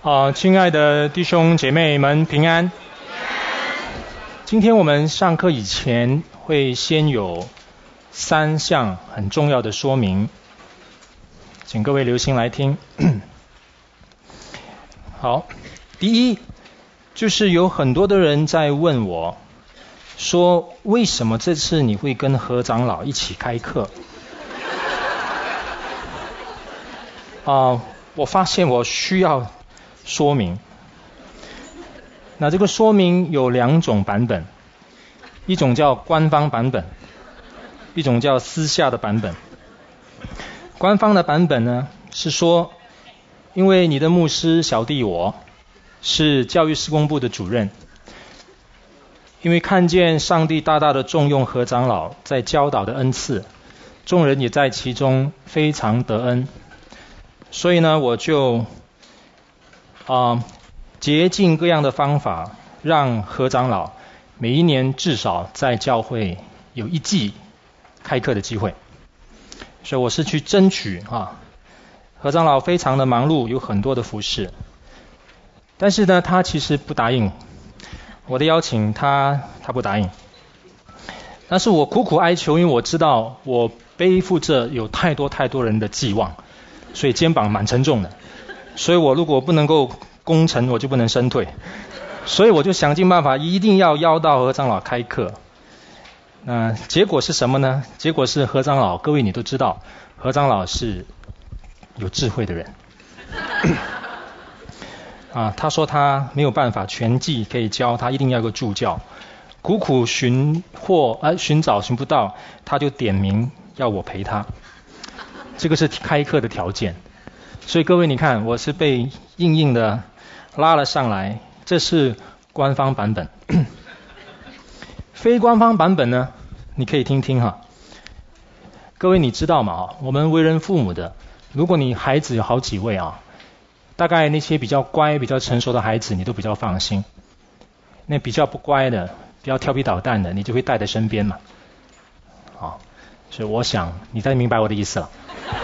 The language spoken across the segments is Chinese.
亲爱的弟兄姐妹们平安。今天我们上课以前会先有3项很重要的说明，请各位留心来听。好，第一就是有很多的人在问我说，为什么这次你会跟何长老一起开课？我发现我需要说明。那这个说明有2种版本，一种叫官方版本，一种叫私下的版本。官方的版本呢，是说因为你的牧师小弟我是教育事工部的主任，因为看见上帝大大的重用何长老在教导的恩赐，众人也在其中非常得恩，所以呢我就竭尽各样的方法，让何长老每一年至少在教会有1季开课的机会。所以我是去争取何长老非常的忙碌，有很多的服事，但是呢他其实不答应我的邀请，他不答应。但是我苦苦哀求，因为我知道我背负着有太多人的寄望，所以肩膀蛮沉重的，所以我如果不能够攻城，我就不能身退，所以我就想尽办法一定要邀到何长老开课。那结果是什么呢？结果是何长老，各位你都知道，何长老是有智慧的人他说他没有办法全季可以教，他一定要有个助教，苦苦寻找寻不到，他就点名要我陪他，这个是开课的条件。所以各位你看，我是被硬的拉了上来，这是官方版本。非官方版本呢，你可以听听各位你知道吗？我们为人父母的，如果你孩子有好几位大概那些比较乖比较成熟的孩子你都比较放心，那比较不乖的比较调皮捣蛋的你就会带在身边嘛。所以我想你才明白我的意思了。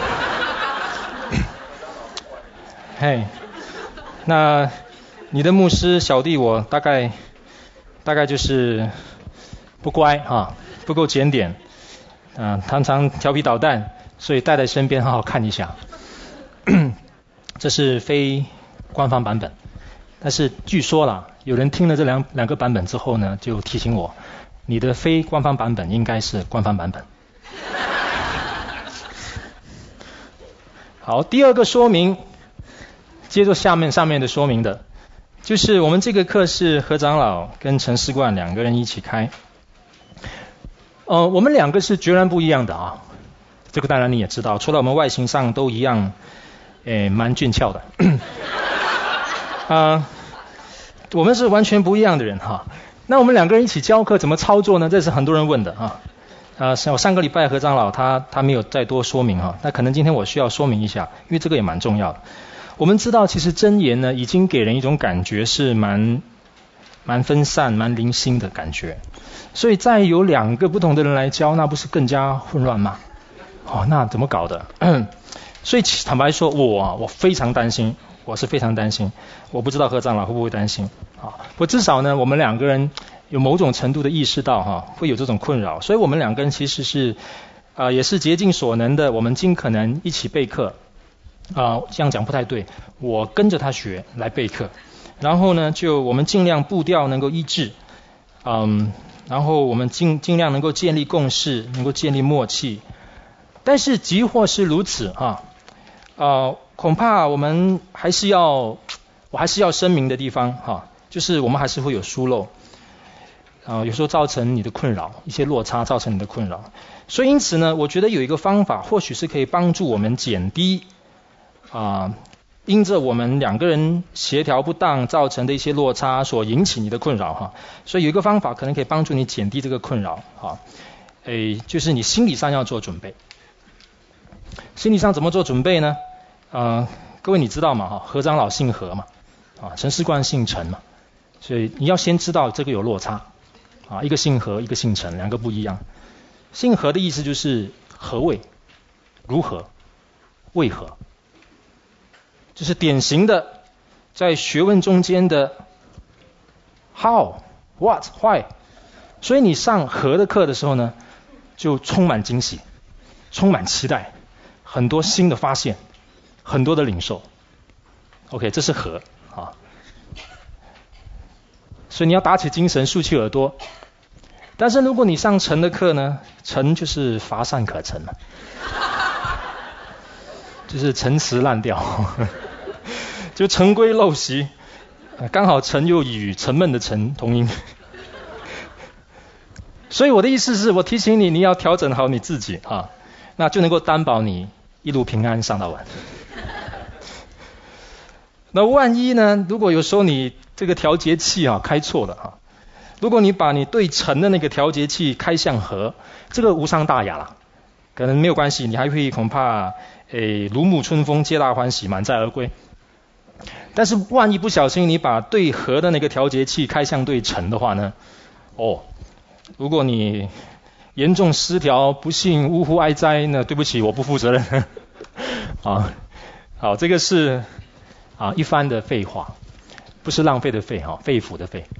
那你的牧师小弟我大概就是不乖不够检点常常调皮捣蛋，所以带在身边好好看一下。这是非官方版本。但是据说啦，有人听了这两个版本之后呢，就提醒我，你的非官方版本应该是官方版本。好，第二个说明，接着上面的说明的，就是我们这个课是何长老跟陈士冠2个人一起开。我们2个是截然不一样的这个当然你也知道，除了我们外形上都一样蛮俊俏的我们是完全不一样的人那我们2个人一起教课怎么操作呢？这是很多人问的我上个礼拜何长老他没有再多说明那可能今天我需要说明一下，因为这个也蛮重要的。我们知道其实箴言呢已经给人一种感觉是蛮分散蛮零星的感觉，所以再有2个不同的人来教，那不是更加混乱吗？那怎么搞的？所以坦白说我非常担心，我是非常担心，我不知道何长老会不会担心不至少呢我们2个人有某种程度的意识到会有这种困扰，所以我们2个人其实是也是竭尽所能的，我们尽可能一起备课这样讲不太对，我跟着他学来备课，然后呢就我们尽量步调能够一致然后我们尽量能够建立共识，能够建立默契。但是即或是如此恐怕我还是要声明的地方就是我们还是会有疏漏有时候造成你的困扰，一些落差造成你的困扰。所以因此呢，我觉得有一个方法或许是可以帮助我们减低因着我们2个人协调不当造成的一些落差所引起你的困扰所以有一个方法可能可以帮助你减低这个困扰就是你心理上要做准备。心理上怎么做准备呢？各位你知道吗？何长老姓何嘛陈士冠姓陈嘛，所以你要先知道这个有落差一个姓何一个姓陈，2个不一样。姓何的意思就是何谓、如何、为何，就是典型的在学问中间的 how、what、why。所以你上和的课的时候呢，就充满惊喜，充满期待，很多新的发现，很多的领受。OK， 这是和啊。所以你要打起精神，竖起耳朵。但是如果你上陈的课呢，陈就是乏善可陈嘛，就是陈词滥调，就陈规陋习，刚好陈又与沉闷的沉同音。所以我的意思是我提醒你，你要调整好你自己啊，那就能够担保你一路平安上到晚。那万一呢，如果有时候你这个调节器开错了啊，如果你把你对沉的那个调节器开向和，这个无伤大雅了，可能没有关系，你还会恐怕如沐春风皆大欢喜，满载而归。但是万一不小心你把对和的那个调节器开向对沉的话呢，如果你严重失调，不幸呜呼哀哉，那对不起，我不负责任。好，这个是一番的废话，不是浪费的废肺腑的肺。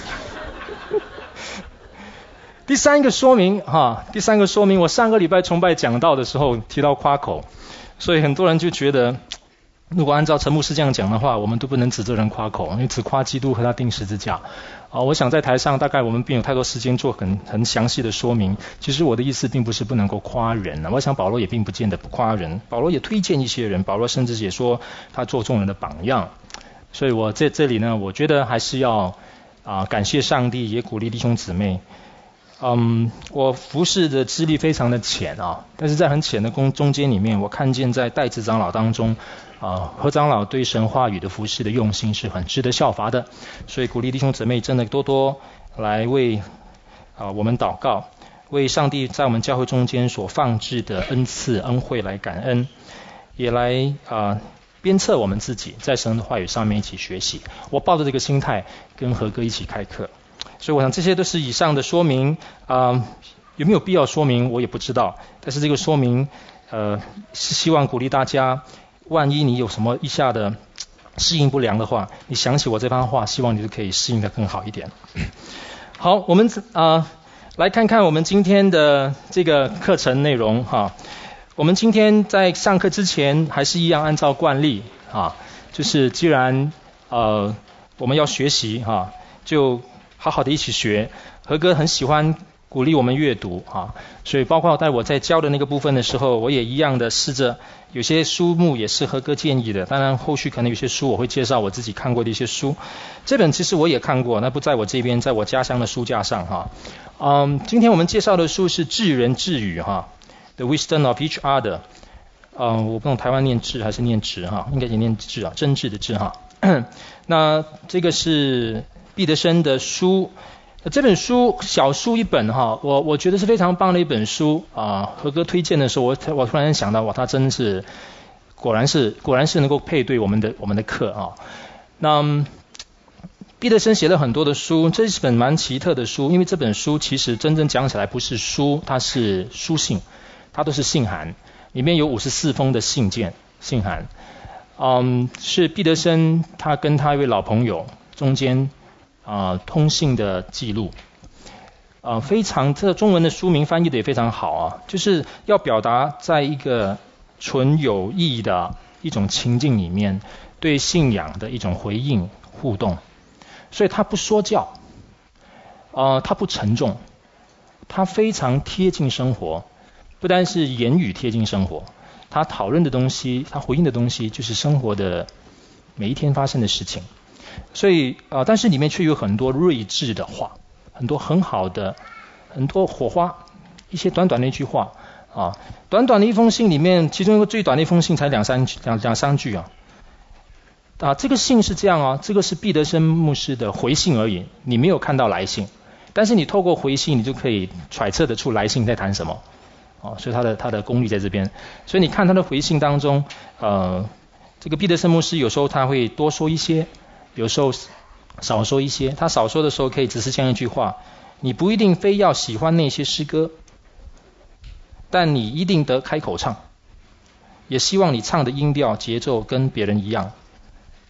第三个说明，我上个礼拜崇拜讲道的时候提到夸口，所以很多人就觉得，如果按照陈牧师这样讲的话，我们都不能指责人夸口，因为只夸基督和他钉十字架。我想在台上大概我们并有太多时间做很详细的说明。其实我的意思并不是不能够夸人，我想保罗也并不见得不夸人，保罗也推荐一些人，保罗甚至也说他做众人的榜样。所以我在这里呢，我觉得还是要感谢上帝，也鼓励弟兄姊妹。我服事的资历非常的浅但是在很浅的中间里面，我看见在代志长老当中何长老对神话语的服事的用心是很值得效法的，所以鼓励弟兄姊妹真的多多来为我们祷告，为上帝在我们教会中间所放置的恩赐恩惠来感恩，也来鞭策我们自己在神的话语上面一起学习。我抱着这个心态跟何哥一起开课，所以我想这些都是以上的说明。有没有必要说明我也不知道，但是这个说明是希望鼓励大家，万一你有什么一下的适应不良的话，你想起我这番话，希望你就可以适应得更好一点。好，我们来看看我们今天的这个课程内容我们今天在上课之前还是一样按照惯例就是既然我们要学习就好好的一起学。何哥很喜欢鼓励我们阅读所以包括在我在教的那个部分的时候，我也一样的试着有些书目也是何哥建议的，当然后续可能有些书我会介绍我自己看过的一些书。这本其实我也看过，那不在我这边，在我家乡的书架上今天我们介绍的书是智人智语The Wisdom of Each Other。我不懂台湾念智还是念直应该也念智真挚的智那这个是毕德生的书。这本书小书一本我觉得是非常棒的一本书何哥推荐的时候，我突然想到他真是果然是能够配对我们的课那毕德生写了很多的书，这是本蛮奇特的书，因为这本书其实真正讲起来不是书，它是书信，它都是信函，里面有54封的信函是毕德生他跟他一位老朋友中间通信的记录非常，这中文的书名翻译的也非常好就是要表达在一个纯有意义的一种情境里面对信仰的一种回应互动。所以他不说教他不沉重，他非常贴近生活，不单是言语贴近生活，他讨论的东西，他回应的东西就是生活的每一天发生的事情。所以但是里面却有很多睿智的话，很多很好的，很多火花，一些短短的一句话短短的一封信里面，其中一个最短的一封信才两三句这个信是这样这个是毕德生牧师的回信而已，你没有看到来信，但是你透过回信你就可以揣测得出来信在谈什么所以他的功力在这边。所以你看他的回信当中这个毕德生牧师有时候他会多说一些，有时候少说一些。他少说的时候可以只是这样一句话，你不一定非要喜欢那些诗歌，但你一定得开口唱，也希望你唱的音调节奏跟别人一样，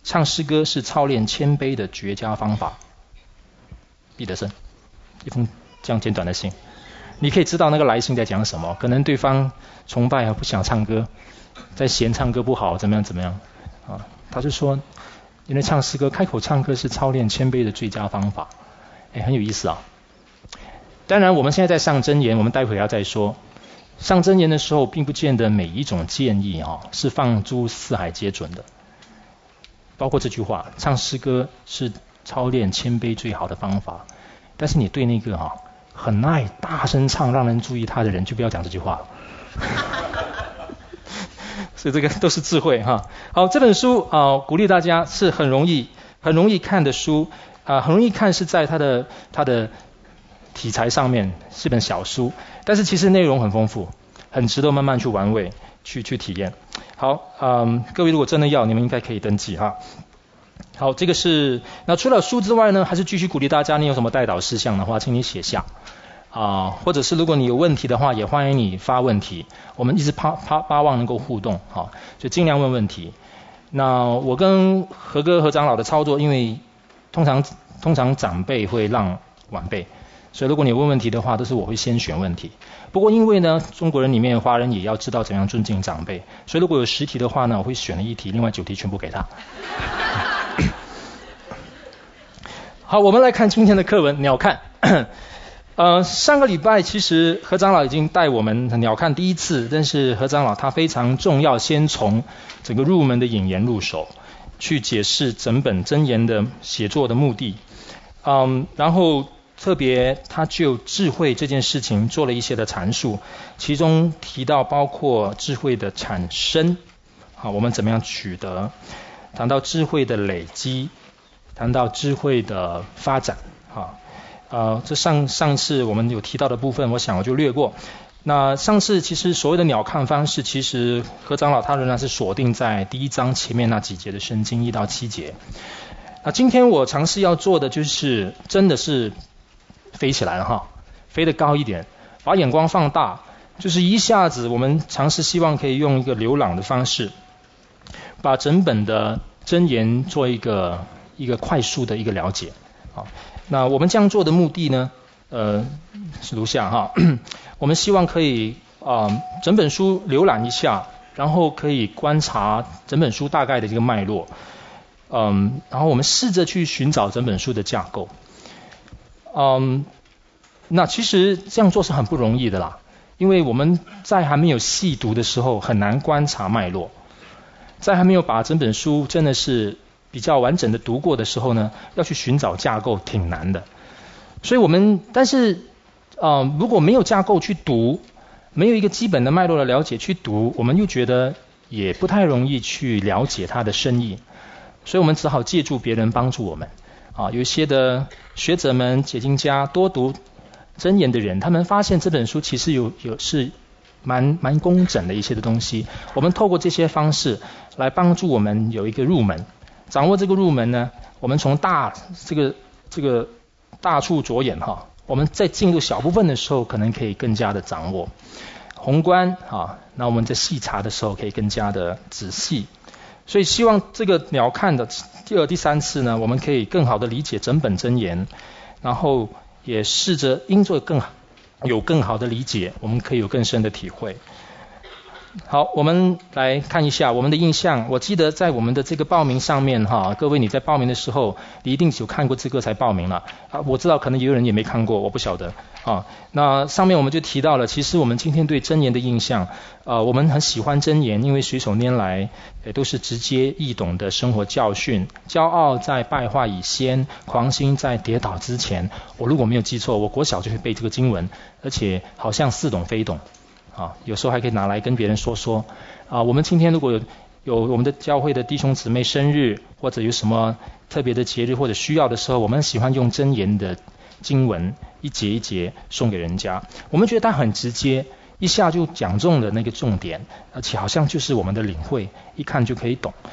唱诗歌是操练谦卑的绝佳方法。彼得森一封这样简短的信，你可以知道那个来信在讲什么。可能对方崇拜不想唱歌，在嫌唱歌不好，怎么样啊？他就说，因为唱诗歌，开口唱歌是操练谦卑的最佳方法。很有意思啊。当然，我们现在在上箴言，我们待会要再说。上箴言的时候，并不见得每一种建议是放诸四海皆准的。包括这句话，唱诗歌是操练谦卑最好的方法。但是你对那个很爱大声唱让人注意他的人，就不要讲这句话了。所以这个都是智慧哈。好，这本书鼓励大家是很容易看的书很容易看，是在它的题材上面是本小书，但是其实内容很丰富，很值得慢慢去玩味，去体验。好，各位如果真的要，你们应该可以登记哈。好，这个是那除了书之外呢，还是继续鼓励大家，你有什么代祷事项的话，请你写下或者是如果你有问题的话，也欢迎你发问题，我们一直巴望能够互动就尽量问问题。那我跟何长老的操作，因为通常长辈会让晚辈，所以如果你问问题的话，都是我会先选问题。不过因为呢，中国人里面华人也要知道怎样尊敬长辈，所以如果有10题的话呢，我会选了1题，另外9题全部给他。好，我们来看今天的课文鸟瞰。上个礼拜其实何长老已经带我们鸟瞰第1次，但是何长老他非常重要，先从整个入门的引言入手，去解释整本箴言的写作的目的。然后特别他就智慧这件事情做了一些的阐述，其中提到包括智慧的产生，我们怎么样取得，谈到智慧的累积，谈到智慧的发展这上次我们有提到的部分，我想我就略过。那上次其实所谓的鸟瞰方式，其实何长老他仍然是锁定在第1章前面那几节的圣经1到7节。那今天我尝试要做的就是真的是飞起来了飞得高一点，把眼光放大，就是一下子我们尝试希望可以用一个浏览的方式，把整本的箴言做一个快速的一个了解。那我们这样做的目的呢，是如下我们希望可以整本书浏览一下，然后可以观察整本书大概的这个脉络，然后我们试着去寻找整本书的架构。那其实这样做是很不容易的啦，因为我们在还没有细读的时候很难观察脉络，在还没有把整本书真的是比较完整的读过的时候呢，要去寻找架构挺难的。所以但是如果没有架构去读，没有一个基本的脉络的了解去读，我们又觉得也不太容易去了解它的深意，所以我们只好借助别人帮助我们有一些的学者们、解经家多读箴言的人，他们发现这本书其实是蛮工整的一些的东西。我们透过这些方式来帮助我们有一个入门，掌握这个入门呢，我们从这个大处着眼我们在进入小部分的时候，可能可以更加的掌握宏观那我们在细查的时候可以更加的仔细。所以希望这个鸟瞰的第2、第3次呢，我们可以更好的理解整本箴言，然后也试着因做有更好的理解，我们可以有更深的体会。好，我们来看一下我们的印象。我记得在我们的这个报名上面各位你在报名的时候，你一定有看过这个才报名了我知道可能也有人也没看过，我不晓得那上面我们就提到了，其实我们今天对箴言的印象我们很喜欢箴言，因为随手拈来都是直接易懂的生活教训。骄傲在败坏以先，狂心在跌倒之前。我如果没有记错，我国小就会背这个经文，而且好像似懂非懂有时候还可以拿来跟别人说我们今天如果有我们的教会的弟兄姊妹生日，或者有什么特别的节日或者需要的时候，我们喜欢用箴言的经文一节一节送给人家。我们觉得它很直接，一下就讲中了那个重点，而且好像就是我们的领会，一看就可以懂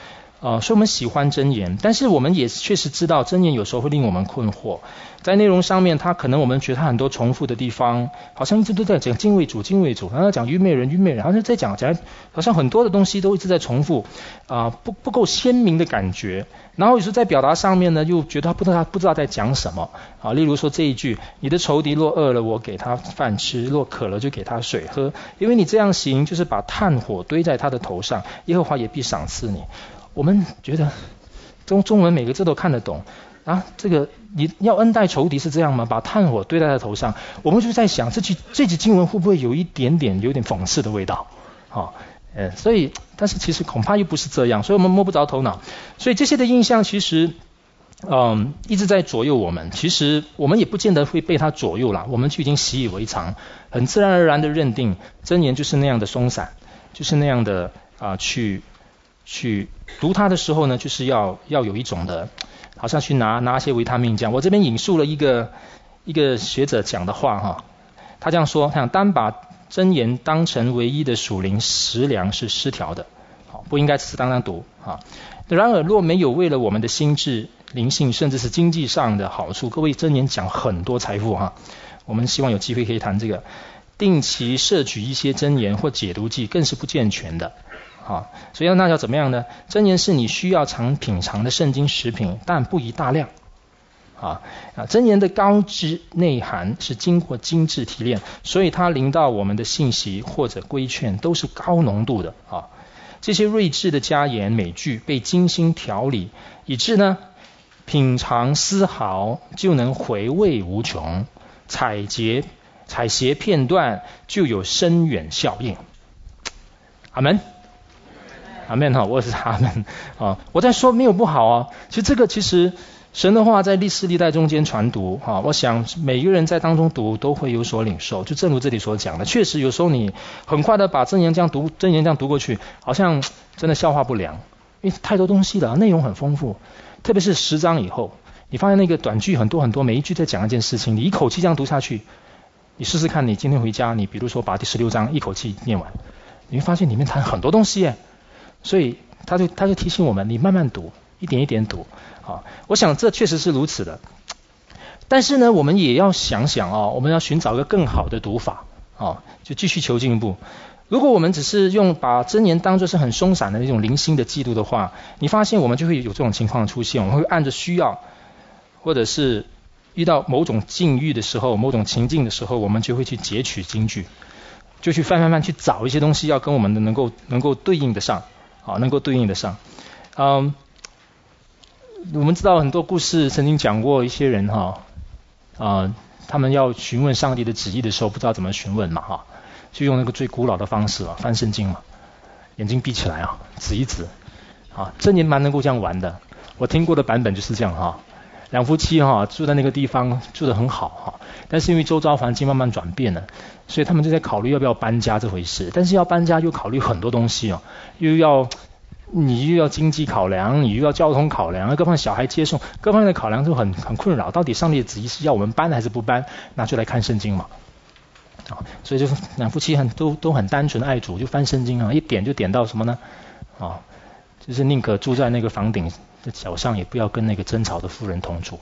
所以我们喜欢箴言，但是我们也确实知道箴言有时候会令我们困惑。在内容上面，它可能我们觉得它很多重复的地方，好像一直都在讲敬畏主，然后讲愚昧人，然后在讲好像很多的东西都一直在重复，不够鲜明的感觉。然后有时候在表达上面呢，又觉得他不知道在讲什么啊。例如说这一句：你的仇敌若饿了，我给他饭吃；若渴了，就给他水喝。因为你这样行，就是把炭火堆在他的头上，耶和华也必赏赐你。我们觉得中文每个字都看得懂啊，这个你要恩待仇敌是这样吗？把炭火堆在他头上，我们就在想这句经文会不会有一点讽刺的味道？所以但是其实恐怕又不是这样，所以我们摸不着头脑。所以这些的印象其实一直在左右我们，其实我们也不见得会被它左右啦，我们就已经习以为常，很自然而然的认定箴言就是那样的松散，就是那样的去读它的时候呢，就是要有一种的，好像去拿一些维他命这样。我这边引述了一个学者讲的话哈，他这样说：他想单把箴言当成唯一的属灵食粮是失调的，不应该只是当读啊。然而若没有为了我们的心智、灵性甚至是经济上的好处，各位箴言讲很多财富哈，我们希望有机会可以谈这个。定期摄取一些箴言或解读记更是不健全的。所以那要怎么样呢？箴言是你需要常品尝的圣经食品，但不宜大量。箴言的高质内涵是经过精致提炼，所以它临到我们的信息或者规劝都是高浓度的。这些睿智的佳言美句被精心调理，以致呢品尝丝毫就能回味无穷，采撷片段就有深远效应。阿们。阿们哈，我也是阿们啊！我在说没有不好啊，其实神的话在历世历代中间传读我想每一个人在当中读都会有所领受，就正如这里所讲的，确实有时候你很快的把箴言这样读过去，好像真的消化不良，因为太多东西了，内容很丰富，特别是10章以后，你发现那个短句很多，每一句在讲一件事情，你一口气这样读下去，你试试看，你今天回家，你比如说把第16章一口气念完，你会发现里面谈很多东西耶。所以他就提醒我们，你慢慢读，一点一点读。我想这确实是如此的。但是呢，我们也要想想我们要寻找一个更好的读法就继续求进步。如果我们只是把箴言当作是很松散的那种零星的记录的话，你发现我们就会有这种情况出现，我们会按着需要，或者是遇到某种境遇的时候、某种情境的时候，我们就会去截取金句，就去翻去找一些东西要跟我们的能够对应得上。能够对应得上。我们知道很多故事曾经讲过一些人他们要询问上帝的旨意的时候，不知道怎么询问嘛就用那个最古老的方式翻圣经嘛，眼睛闭起来指一指箴言蛮能够这样玩的。我听过的版本就是这样两夫妻住在那个地方住得很好但是因为周遭环境慢慢转变了，所以他们就在考虑要不要搬家这回事。但是要搬家又考虑很多东西你又要经济考量，你又要交通考量，各方面小孩接送，各方面的考量都很困扰。到底上帝的旨意是要我们搬还是不搬？那就来看圣经嘛。所以就两夫妻都很单纯爱主，就翻圣经一点就点到什么呢？就是宁可住在那个房顶的脚上，也不要跟那个争吵的妇人同住。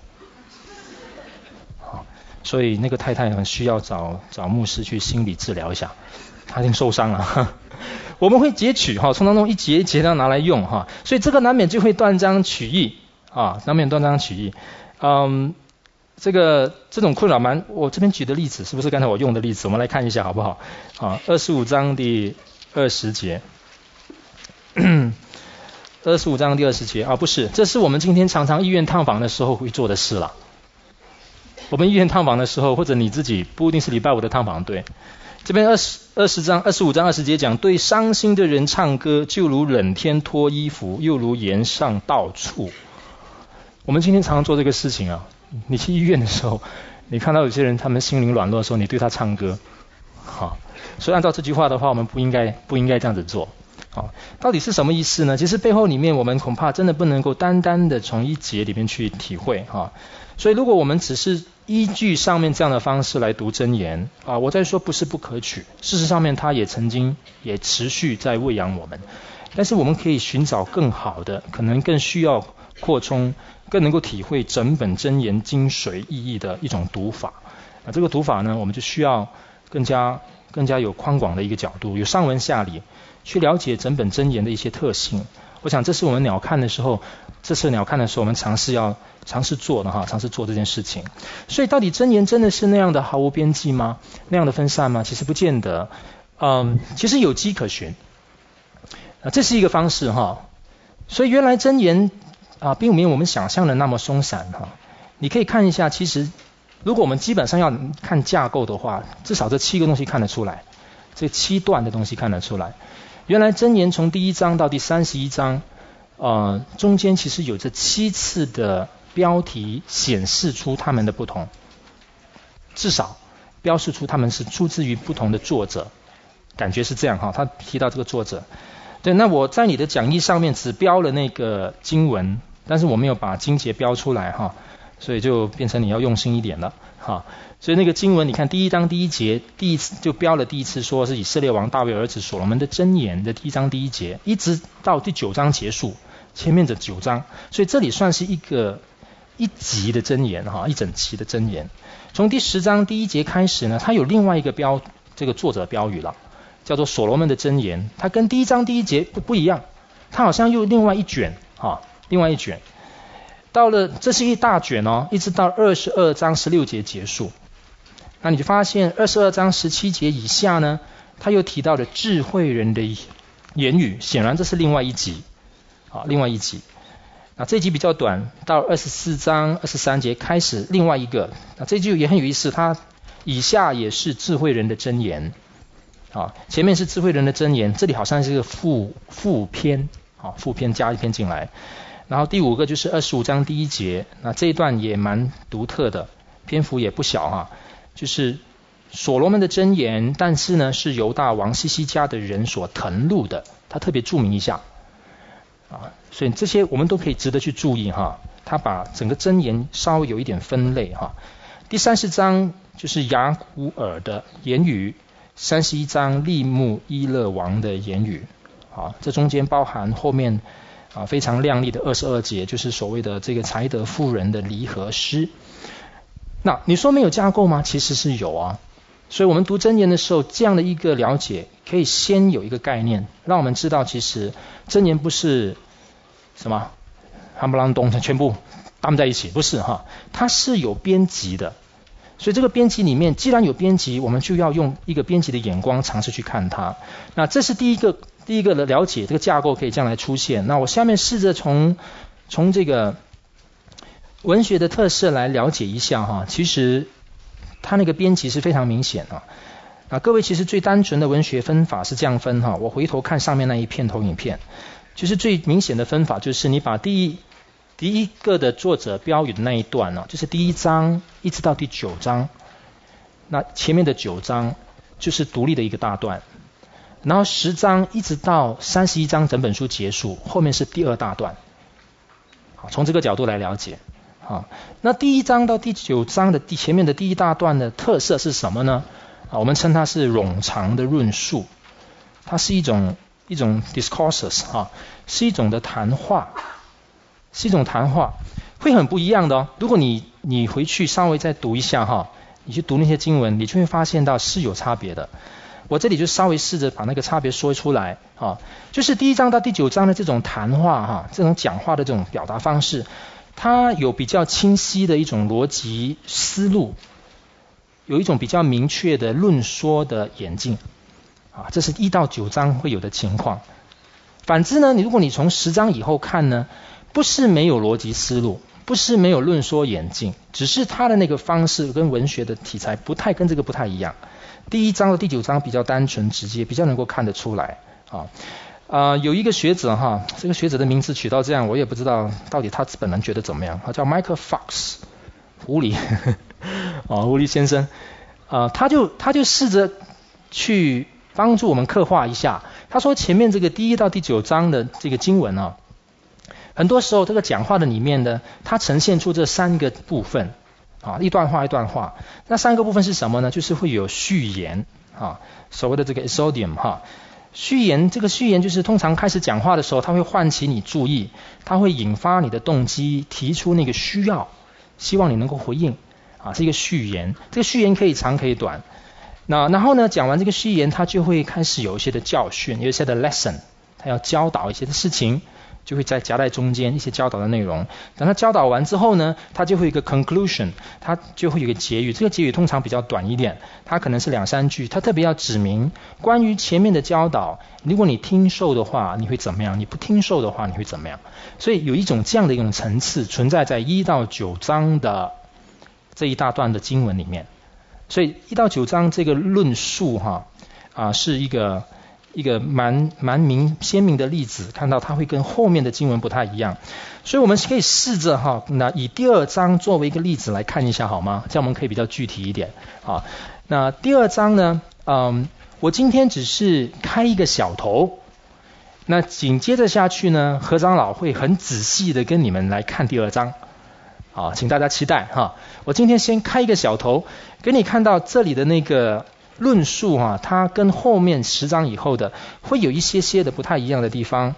所以那个太太很需要找牧师去心理治疗一下，她已经受伤了。我们会截取从当中一节一节拿来用所以这个难免就会断章取义难免断章取义。这种困扰我这边举的例子是不是刚才我用的例子？我们来看一下好不好？25章第20节。25章第20节不是，这是我们今天常常医院探访的时候会做的事了。我们医院探访的时候，或者你自己不一定是礼拜5的探访队，这边25章20节讲，对伤心的人唱歌，就如冷天脱衣服，又如盐上倒醋。我们今天常常做这个事情你去医院的时候，你看到有些人他们心灵软弱的时候，你对他唱歌所以按照这句话的话，我们不应该这样子做到底是什么意思呢？其实背后里面我们恐怕真的不能够单单的从一节里面去体会所以如果我们只是依据上面这样的方式来读箴言我在说不是不可取，事实上面它也曾经也持续在喂养我们。 但是我们可以寻找更好的，可能更需要扩充，更能够体会整本箴言精髓意义的一种读法。这个读法呢，我们就需要更加有宽广的一个角度，有上文下理，去了解整本箴言的一些特性。我想这是我们鸟瞰的时候，我们尝试做的哈，尝试做这件事情。所以到底箴言真的是那样的毫无边际吗？那样的分散吗？其实不见得。其实有迹可循。这是一个方式哈。所以原来箴言并没有我们想象的那么松散哈。你可以看一下，其实如果我们基本上要看架构的话，至少这7个东西看得出来，这7段的东西看得出来。原来箴言从第1章到第31章，中间其实有这7次的标题显示出他们的不同，至少标示出他们是出自于不同的作者，感觉是这样哈。他提到这个作者，对，那我在你的讲义上面只标了那个经文，但是我没有把经节标出来哈，所以就变成你要用心一点了哈。所以那个经文，你看第1章第1节，第一次就标了第一次说是以色列王大卫儿子所罗门的箴言的第1章第1节，一直到第9章结束，前面的9章，所以这里算是一集的箴言哈，一整期的箴言。从第10章第1节开始呢，它有另外一个这个作者标语了，叫做所罗门的箴言，它跟第1章第1节不一样，它好像又另外一卷哈，另外一卷。到了这是一大卷哦，一直到22章16节结束。那你就发现22章17节以下呢，他又提到了智慧人的言语，显然这是另外一集另外一集。那这一集比较短，到24章23节开始另外一个，那这句也很有意思，它以下也是智慧人的箴言前面是智慧人的箴言，这里好像是一个副篇副篇加一篇进来。然后第5个就是25章第1节，那这一段也蛮独特的，篇幅也不小就是所罗门的箴言，但是呢是犹大王西西家的人所誊录的，他特别注明一下所以这些我们都可以值得去注意他把整个箴言稍微有一点分类第30章就是雅古尔的言语，31章利木伊勒王的言语这中间包含后面非常亮丽的22节，就是所谓的这个才德妇人的离合诗。那你说没有架构吗？其实是有所以我们读箴言的时候，这样的一个了解可以先有一个概念，让我们知道其实箴言不是什么夯不啷咚全部搭在一起，不是它是有编辑的。所以这个编辑里面既然有编辑，我们就要用一个编辑的眼光尝试去看它。那这是第一个的了解，这个架构可以这样来出现。那我下面试着从这个文学的特色来了解一下其实它那个编辑是非常明显各位其实最单纯的文学分法是这样分我回头看上面那一片投影片，就是最明显的分法就是你把第一个的作者标语的那一段就是第1章一直到第9章，那前面的9章就是独立的一个大段，然后10章一直到31章整本书结束，后面是第2大段。从这个角度来了解那第1章到第9章的前面的第1大段的特色是什么呢？我们称它是冗长的论述，它是一种 discourses 是一种的谈话，会很不一样的如果你回去稍微再读一下你去读那些经文，你就会发现到是有差别的。我这里就稍微试着把那个差别说出来就是第1章到第9章的这种谈话这种讲话的这种表达方式，它有比较清晰的一种逻辑思路，有一种比较明确的论说的演进这是1到9章会有的情况。反之呢，如果你从10章以后看呢，不是没有逻辑思路，不是没有论说演进，只是它的那个方式跟文学的题材跟这个不太一样。第1章到第9章比较单纯直接，比较能够看得出来有一个学者这个学者的名字取到这样，我也不知道到底他本人觉得怎么样叫 Michael Fox 狐狸狐狸先生他就试着去帮助我们刻画一下。他说前面这个第1到第9章的这个经文很多时候这个讲话的里面呢，它呈现出这3个部分一段话一段话。那3个部分是什么呢？就是会有序言所谓的这个 exodium 序言，这个序言就是通常开始讲话的时候，它会唤起你注意，它会引发你的动机，提出那个需要，希望你能够回应啊，是一个序言。这个序言可以长可以短。那然后呢，讲完这个序言，它就会开始有一些的教训，有一些的 lesson， 它要教导一些的事情，就会再夹在中间一些教导的内容。等它教导完之后呢，它就会有一个 conclusion， 它就会有一个结语。这个结语通常比较短一点，它可能是2-3句，它特别要指明关于前面的教导，如果你听受的话你会怎么样，你不听受的话你会怎么样。所以有一种这样的一种层次存在在1到9章的这一大段的经文里面。所以1到9章这个论述是一个蛮鲜明的例子，看到它会跟后面的经文不太一样。所以我们可以试着那以第2章作为一个例子来看一下好吗？这样我们可以比较具体一点啊。那第2章呢，我今天只是开一个小头，那紧接着下去呢，何长老会很仔细的跟你们来看第2章。好，请大家期待哈。我今天先开一个小头，给你看到这里的那个论述它跟后面10章以后的会有一些的不太一样的地方。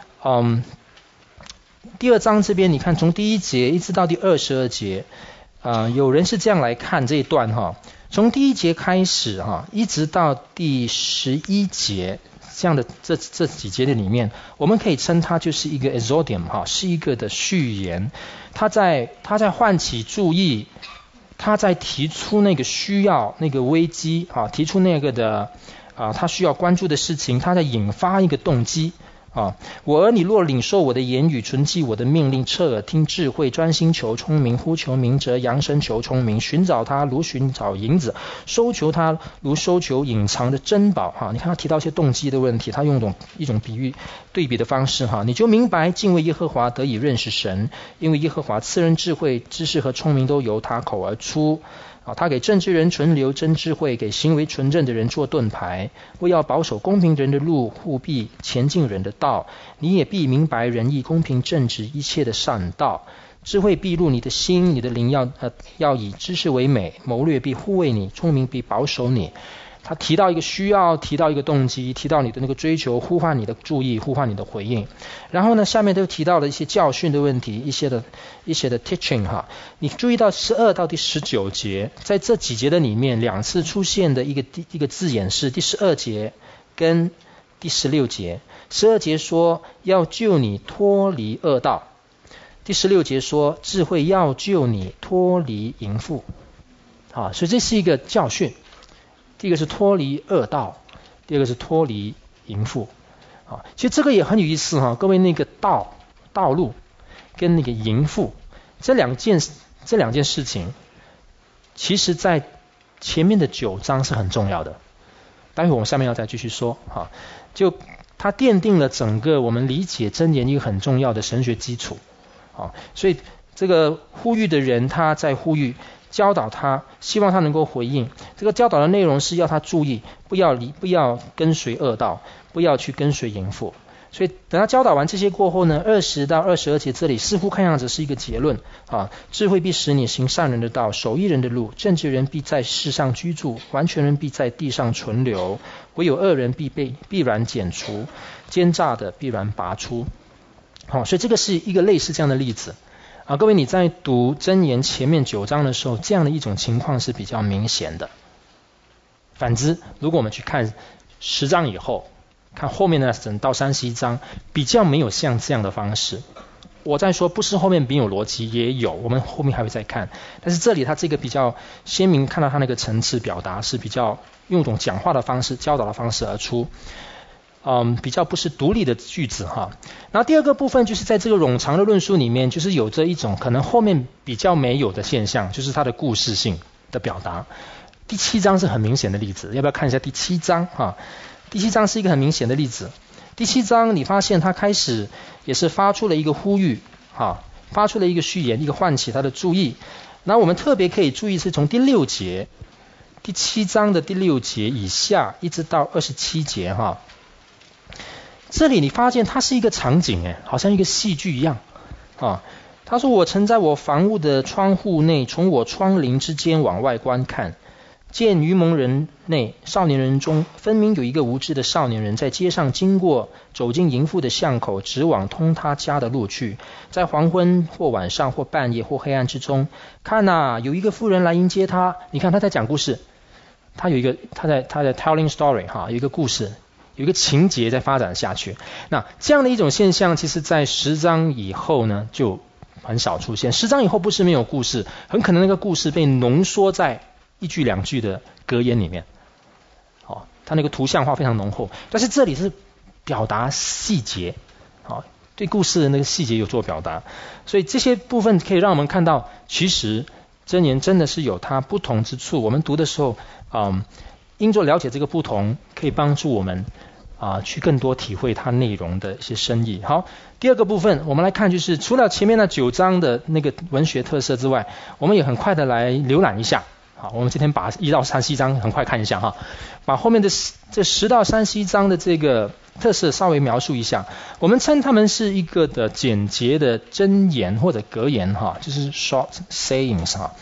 第2章这边你看从第1节一直到第22节，有人是这样来看这一段从第1节开始一直到第11节。这样的这几节的里面，我们可以称它就是一个 exordium 是一个的序言。他在唤起注意，他在提出那个需要、那个危机提出那个的他需要关注的事情，他在引发一个动机。我儿你若领受我的言语，存记我的命令，侧耳听智慧，专心求聪明，呼求明哲，扬声求聪明，寻找他如寻找银子，搜求他如搜求隐藏的珍宝。你看他提到一些动机的问题，他用一种比喻对比的方式你就明白敬畏耶和华得以认识神，因为耶和华赐人智慧，知识和聪明都由他口而出。他给正直人存留真智慧，给行为纯正的人做盾牌。为要保守公平人的路，护庇前进人的道，你也必明白仁义、公平、正直一切的善道。智慧必入你的心，你的灵要以知识为美，谋略必护卫你，聪明必保守你。他提到一个需要，提到一个动机，提到你的那个追求，呼唤你的注意，呼唤你的回应。然后呢，下面都提到了一些教训的问题，一些的 teaching 你注意到12到第19节，在这几节的里面2次出现的一个字眼是第12节跟第16节。12节说要救你脱离恶道，第16节说智慧要救你脱离淫妇。所以这是一个教训。第一个是脱离恶道，第二个是脱离淫妇。其实这个也很有意思各位，那个道路跟那个淫妇这两件事情，其实在前面的9章是很重要的。待会我们下面要再继续说就它奠定了整个我们理解箴言一个很重要的神学基础。所以这个呼吁的人他在呼吁，教导他，希望他能够回应。这个教导的内容是要他注意，不要跟随恶道，不要去跟随淫妇。所以等他教导完这些过后呢，20到22节这里似乎看样子是一个结论智慧必使你行善人的道，守义人的路，正直人必在世上居住，完全人必在地上存留，唯有恶人必然剪除，奸诈的必然拔出。所以这个是一个类似这样的例子。各位你在读箴言前面9章的时候，这样的一种情况是比较明显的。反之，如果我们去看10章以后，看后面的整到31章，比较没有像这样的方式。我在说不是后面没有逻辑，也有，我们后面还会再看。但是这里它这个比较鲜明，看到它那个层次表达是比较用一种讲话的方式、教导的方式而出。比较不是独立的句子然后第二个部分就是在这个冗长的论述里面，就是有着一种可能后面比较没有的现象，就是它的故事性的表达。第7章是很明显的例子，要不要看一下第7章第7章是一个很明显的例子。第7章你发现他开始也是发出了一个呼吁发出了一个序言，一个唤起他的注意。然后我们特别可以注意是从第6节，第7章的第6节以下一直到27节这里你发现它是一个场景好像一个戏剧一样他说我曾在我房屋的窗户内，从我窗棂之间往外观看， 见愚蒙人内少年人中，分明有一个无知的少年人在街上经过，走进淫妇的巷口，直往通他家的路去。在黄昏或晚上或半夜或黑暗之中，看哪，有一个妇人来迎接他。你看他在讲故事，他在 telling story 哈，有一个故事，有一个情节在发展下去。那这样的一种现象，其实在10章以后呢，就很少出现。10章以后不是没有故事，很可能那个故事被浓缩在1句2句的格言里面。好，它那个图像化非常浓厚，但是这里是表达细节，好，对故事的那个细节有做表达，所以这些部分可以让我们看到，其实箴言真的是有它不同之处。我们读的时候，因着了解这个不同，可以帮助我们去更多体会它内容的一些深意。好，第二个部分我们来看，就是除了前面那9章的那个文学特色之外，我们也很快的来浏览一下。好，我们今天把1到37章很快看一下哈，把后面的这10到37章的这个特色稍微描述一下。我们称它们是一个的简洁的箴言或者格言哈，就是 short sayings 哈，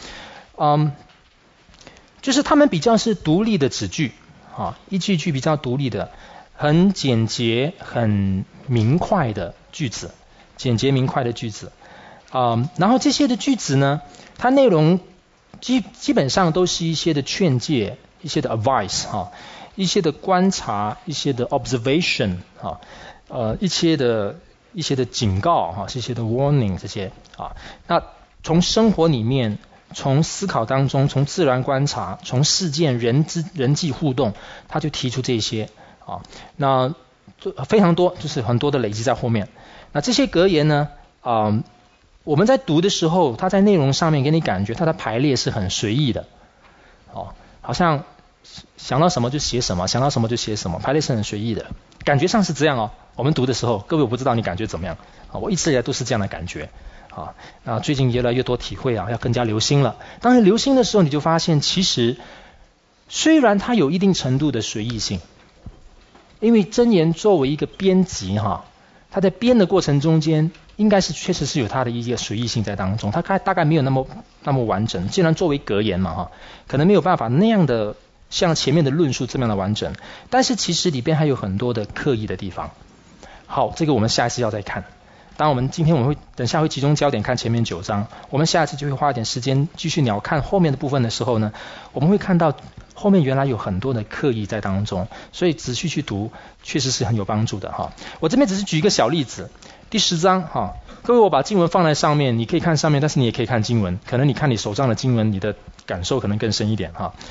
就是它们比较是独立的子句啊，一句句比较独立的，很简洁、很明快的句子，简洁明快的句子。然后这些的句子呢，它内容基本上都是一些的劝诫，一些的 advice 哈，一些的观察，一些的 observation 哈，一些的警告哈，这些的 warning 这些啊。那从生活里面，从思考当中，从自然观察，从事件人际互动，他就提出这些啊。那非常多，就是很多的累积在后面。那这些格言呢，我们在读的时候，它在内容上面给你感觉它的排列是很随意的，好像想到什么就写什么，想到什么就写什么，排列是很随意的，感觉上是这样哦。我们读的时候，各位我不知道你感觉怎么样啊？我一直以来都是这样的感觉啊。那最近越来越多体会啊，要更加留心了。当你留心的时候，你就发现其实虽然它有一定程度的随意性，因为箴言作为一个编辑哈，它在编的过程中间，应该是确实是有它的一个随意性在当中，它大概没有那么完整。既然作为格言嘛哈，可能没有办法那样的像前面的论述这么样的完整，但是其实里边还有很多的刻意的地方。好，这个我们下一次要再看。当我们今天会等下会集中焦点看前面9章，我们下一次就会花一点时间继续鸟看后面的部分的时候呢，我们会看到后面原来有很多的刻意在当中，所以仔细去读确实是很有帮助的哈。我这边只是举一个小例子，第10章哈，各位我把经文放在上面，你可以看上面，但是你也可以看经文，可能你看你手上的经文，你的感受可能更深一点哈。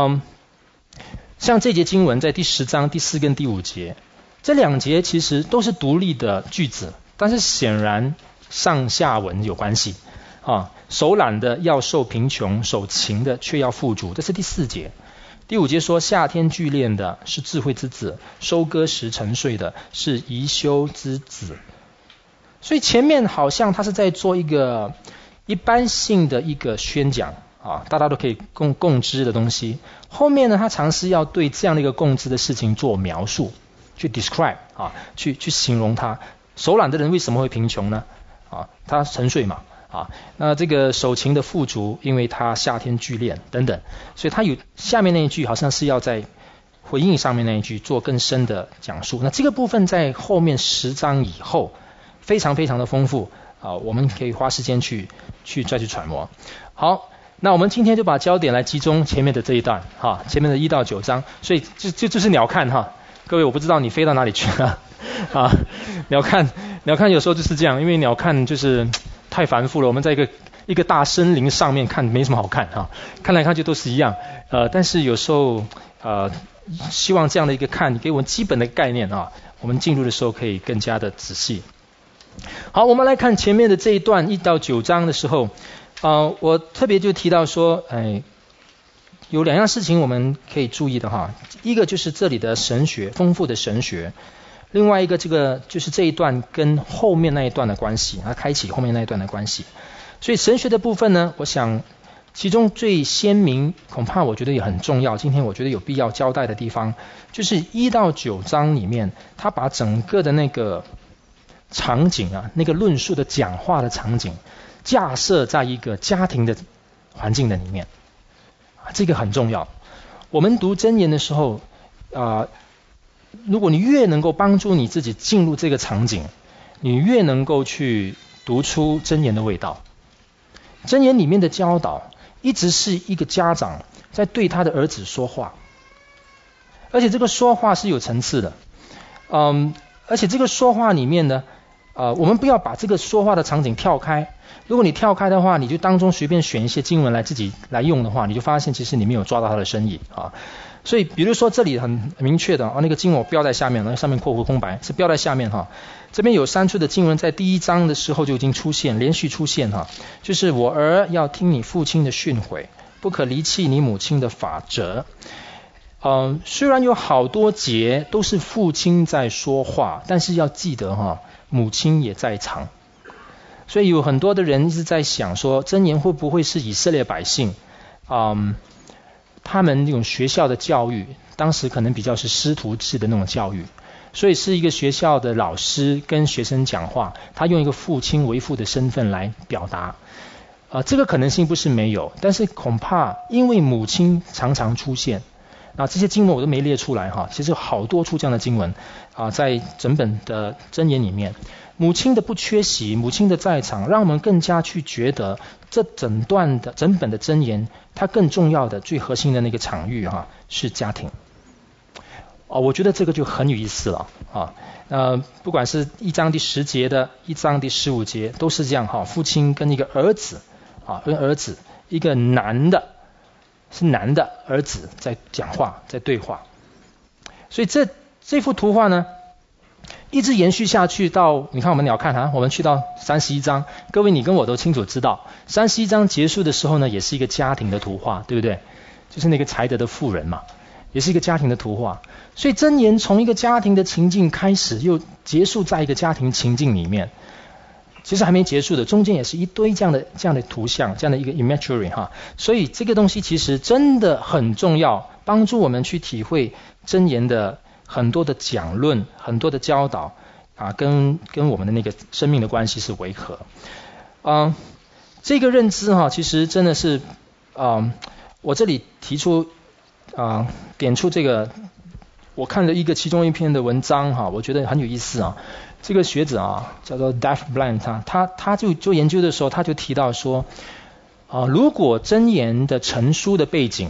像这节经文在第10章第4跟第5节，这2节其实都是独立的句子，但是显然上下文有关系啊。手懒的要受贫穷，手勤的却要富足，这是第4节。第5节说，夏天聚练的是智慧之子，收割时沉睡的是宜修之子。所以前面好像他是在做一个一般性的一个宣讲啊，大家都可以共知的东西。后面呢，他尝试要对这样的一个共知的事情做描述，去 describe 啊，去形容他。手懒的人为什么会贫穷呢？啊，他沉睡嘛。啊，那这个手勤的富足，因为他夏天聚练等等，所以他有下面那一句好像是要在回应上面那一句做更深的讲述。那这个部分在后面10章以后非常非常的丰富啊，我们可以花时间去再去揣摩。好，那我们今天就把焦点来集中前面的这一段哈，前面的1到9章，所以就是鸟看哈，各位我不知道你飞到哪里去了啊，鸟看有时候就是这样，因为鸟看就是太繁复了，我们在一个大森林上面看没什么好看哈，看来看去都是一样，但是有时候希望这样的一个看，你给我们基本的概念啊，我们进入的时候可以更加的仔细。好，我们来看前面的这一段1到9章的时候，我特别就提到说，有2样事情我们可以注意的哈，一个就是这里的神学，丰富的神学。另外一个这个就是这一段跟后面那一段的关系，它开启后面那一段的关系。所以神学的部分呢，我想其中最鲜明，恐怕我觉得也很重要，今天我觉得有必要交代的地方，就是1到9章里面，他把整个的那个场景啊，那个论述的讲话的场景，架设在一个家庭的环境的里面，这个很重要。 我们读箴言的时候，如果你越能够帮助你自己进入这个场景，你越能够去读出箴言的味道。箴言里面的教导，一直是一个家长在对他的儿子说话，而且这个说话是有层次的，而且这个说话里面呢，我们不要把这个说话的场景跳开。如果你跳开的话，你就当中随便选一些经文来自己来用的话，你就发现其实你没有抓到他的深意啊。所以比如说这里很明确的那个经文我标在下面，那上面括弧空白是标在下面哈。这边有3处的经文在第1章的时候就已经出现，连续出现哈，就是我儿要听你父亲的训诲，不可离弃你母亲的法则。虽然有好多节都是父亲在说话，但是要记得哈，母亲也在场。所以有很多的人一直在想说，箴言会不会是以色列百姓，他们那种学校的教育，当时可能比较是师徒制的那种教育，所以是一个学校的老师跟学生讲话，他用一个父亲为父的身份来表达。这个可能性不是没有，但是恐怕因为母亲常常出现，这些经文我都没列出来哈，其实有好多处这样的经文在整本的箴言里面。母亲的不缺席，母亲的在场，让我们更加去觉得这整本的箴言，它更重要的最核心的那个场域是家庭。我觉得这个就很有意思了不管是1章第10节的1章第15节都是这样父亲跟一个儿子跟儿子，一个男的儿子在讲话，在对话。所以这幅图画呢一直延续下去到，你看我们要看我们去到31章，各位你跟我都清楚知道，31章结束的时候呢，也是一个家庭的图画，对不对？就是那个才德的妇人嘛，也是一个家庭的图画。所以箴言从一个家庭的情境开始，又结束在一个家庭情境里面，其实还没结束的，中间也是一堆这样的图像，这样的一个 imagery 所以这个东西其实真的很重要，帮助我们去体会箴言的很多的讲论，很多的教导跟我们的那个生命的关系是为何。这个认知其实真的是我这里提出点出这个，我看了其中一篇的文章我觉得很有意思这个学者叫做 Dave Bland 他就做研究的时候，他就提到说如果箴言的成书的背景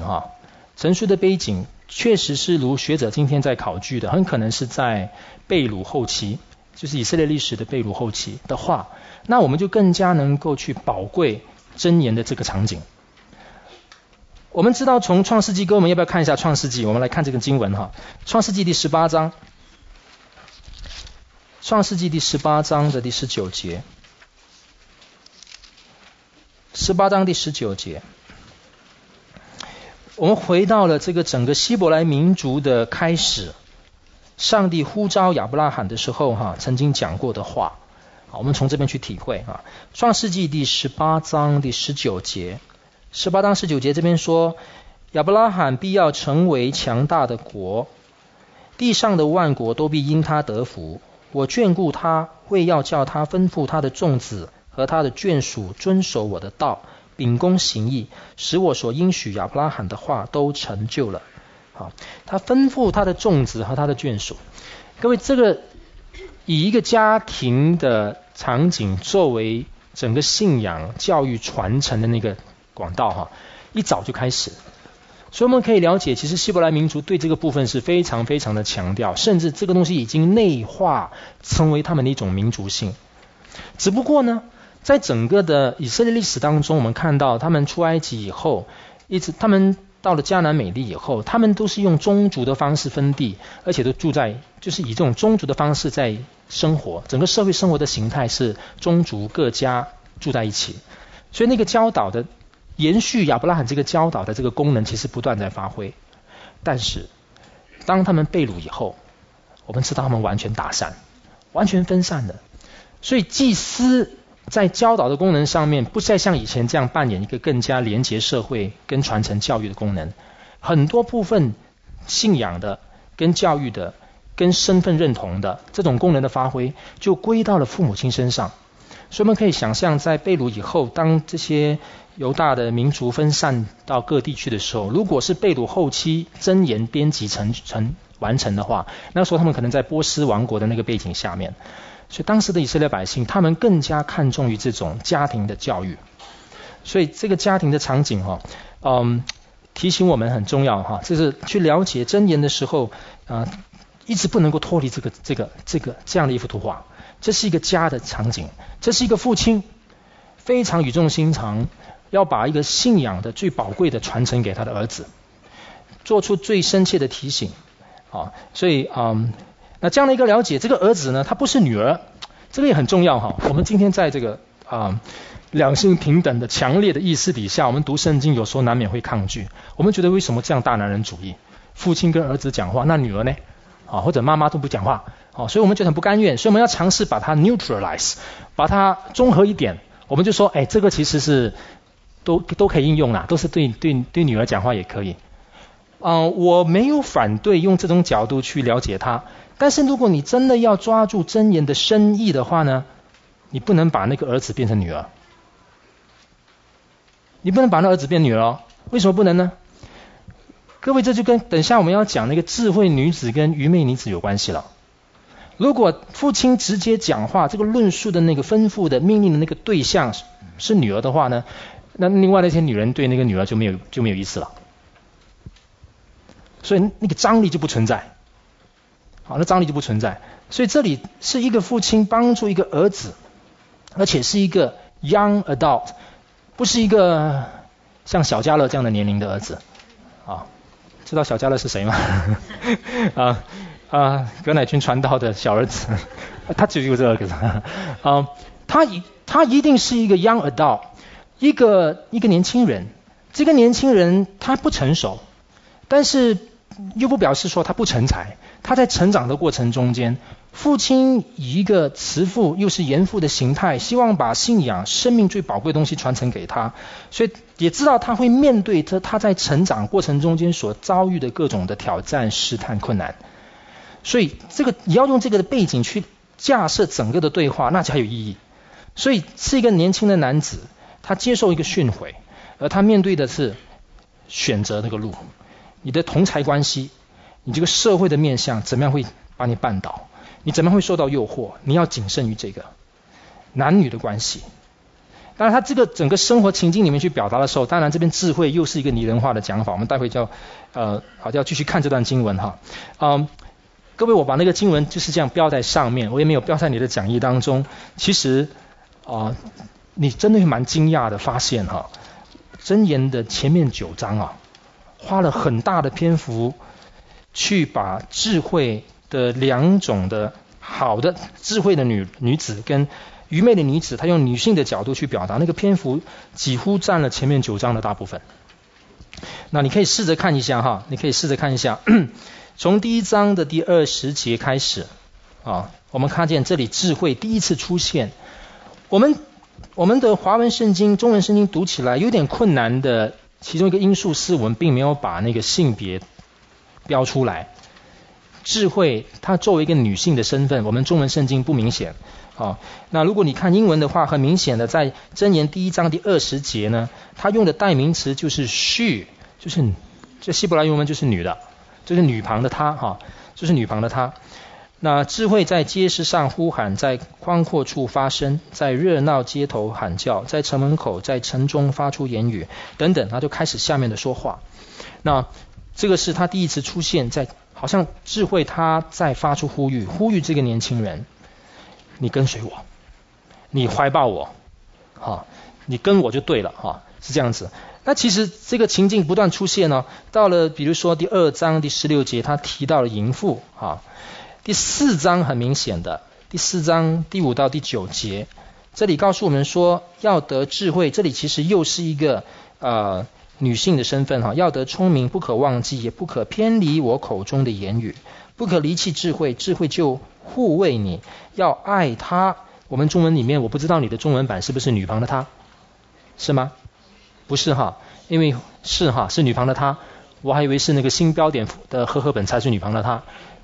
确实是如学者今天在考据的，很可能是在被掳后期，就是以色列历史的被掳后期的话，那我们就更加能够去宝贵箴言的这个场景。我们知道从创世纪，跟我们要不要看一下创世纪？我们来看这个经文创世纪第18章，创世纪第18章的第19节，18章第19节。我们回到了这个整个希伯来民族的开始，上帝呼召亚伯拉罕的时候曾经讲过的话，我们从这边去体会创世纪第18章第19节，18章19节这边说，亚伯拉罕必要成为强大的国，地上的万国都必因他得福。我眷顾他，为要叫他吩咐他的众子和他的眷属遵守我的道，秉公行义，使我所应许亚伯拉罕的话都成就了。他吩咐他的众子和他的眷属。各位，这个以一个家庭的场景作为整个信仰教育传承的那个管道一早就开始。所以我们可以了解，其实希伯来民族对这个部分是非常非常的强调，甚至这个东西已经内化成为他们的一种民族性。只不过呢，在整个的以色列历史当中，我们看到他们出埃及以后，一直他们到了迦南美地以后，他们都是用宗族的方式分地，而且都住在就是以这种宗族的方式在生活，整个社会生活的形态是宗族各家住在一起。所以那个教导的延续亚伯拉罕这个教导的这个功能其实不断在发挥。但是当他们被掳以后，我们知道他们完全打散，完全分散了。所以祭司在教导的功能上面不再像以前这样扮演一个更加连结社会跟传承教育的功能，很多部分信仰的跟教育的跟身份认同的这种功能的发挥就归到了父母亲身上。 所以我们可以想象，在被掳以后，当这些犹大的民族分散到各地去的时候，如果是被掳后期箴言编辑完成的话，那时候他们可能在波斯王国的那个背景下面，所以当时的以色列百姓，他们更加看重于这种家庭的教育。所以这个家庭的场景提醒我们很重要就是去了解箴言的时候一直不能够脱离这样的一幅图画。这是一个家的场景，这是一个父亲非常语重心长，要把一个信仰的最宝贵的传承给他的儿子，做出最深切的提醒所以那这样的一个了解，这个儿子呢，他不是女儿，这个也很重要我们今天在这个两性平等的强烈的意识底下，我们读圣经有时候难免会抗拒。我们觉得为什么这样大男人主义？父亲跟儿子讲话，那女儿呢？或者妈妈都不讲话所以我们觉得很不甘愿，所以我们要尝试把它 neutralize， 把它中和一点。我们就说这个其实是都可以应用啦，都是对女儿讲话也可以我没有反对用这种角度去了解它，但是如果你真的要抓住箴言的深意的话呢，你不能把那个儿子变成女儿，你不能把那儿子变女儿为什么不能呢？各位，这就跟等一下我们要讲那个智慧女子跟愚昧女子有关系了。如果父亲直接讲话，这个论述的那个吩咐的命令的那个对象是女儿的话呢，那另外那些女人对那个女儿就没有意思了，所以那个张力就不存在那张力就不存在。所以这里是一个父亲帮助一个儿子，而且是一个 young adult， 不是一个像小家乐这样的年龄的儿子知道小家乐是谁吗？葛乃军传道的小儿子，他只有这个他一定是一个 young adult， 一个年轻人。这个年轻人他不成熟，但是又不表示说他不成才。他在成长的过程中间，父亲以一个慈父又是严父的形态，希望把信仰生命最宝贵的东西传承给他，所以也知道他会面对他在成长过程中间所遭遇的各种的挑战、试探、困难。所以这个你要用这个的背景去架设整个的对话，那才有意义。所以是一个年轻的男子，他接受一个训诲，而他面对的是选择那个路，你的同侪关系，你这个社会的面向怎么样会把你绊倒，你怎么样会受到诱惑，你要谨慎于这个男女的关系。当然他这个整个生活情境里面去表达的时候，当然这边智慧又是一个拟人化的讲法，我们待会要继续看这段经文各位，我把那个经文就是这样标在上面，我也没有标在你的讲义当中。其实你真的会蛮惊讶的发现箴言的前面9章花了很大的篇幅去把智慧的两种的好的智慧的女子跟愚昧的女子，她用女性的角度去表达，那个篇幅几乎占了前面9章的大部分。那你可以试着看一下从第1章的第20节开始我们看见这里智慧第一次出现。我们的华文圣经、中文圣经读起来有点困难的其中一个因素是我们并没有把那个性别标出来。智慧它作为一个女性的身份，我们中文圣经不明显那如果你看英文的话，很明显的在箴言第1章第20节呢，它用的代名词就是 she， 就是这希伯来原文就是女的，就是女旁的她就是女旁的她。那智慧在街市上呼喊，在宽阔处发声，在热闹街头喊叫，在城门口，在城中发出言语等等，他就开始下面的说话。那这个是他第一次出现在，好像智慧他在发出呼吁这个年轻人，你跟随我，你怀抱我你跟我就对了是这样子。那其实这个情境不断出现到了比如说第2章第16节，他提到了淫妇第4章很明显的，第4章第5到第9节，这里告诉我们说要得智慧，这里其实又是一个女性的身份要得聪明，不可忘记，也不可偏离我口中的言语，不可离弃智慧，智慧就护卫你，要爱她。我们中文里面，我不知道你的中文版是不是女旁的她，是吗？不是因为是女旁的她，我还以为是那个新标点的和合本才是女旁的她。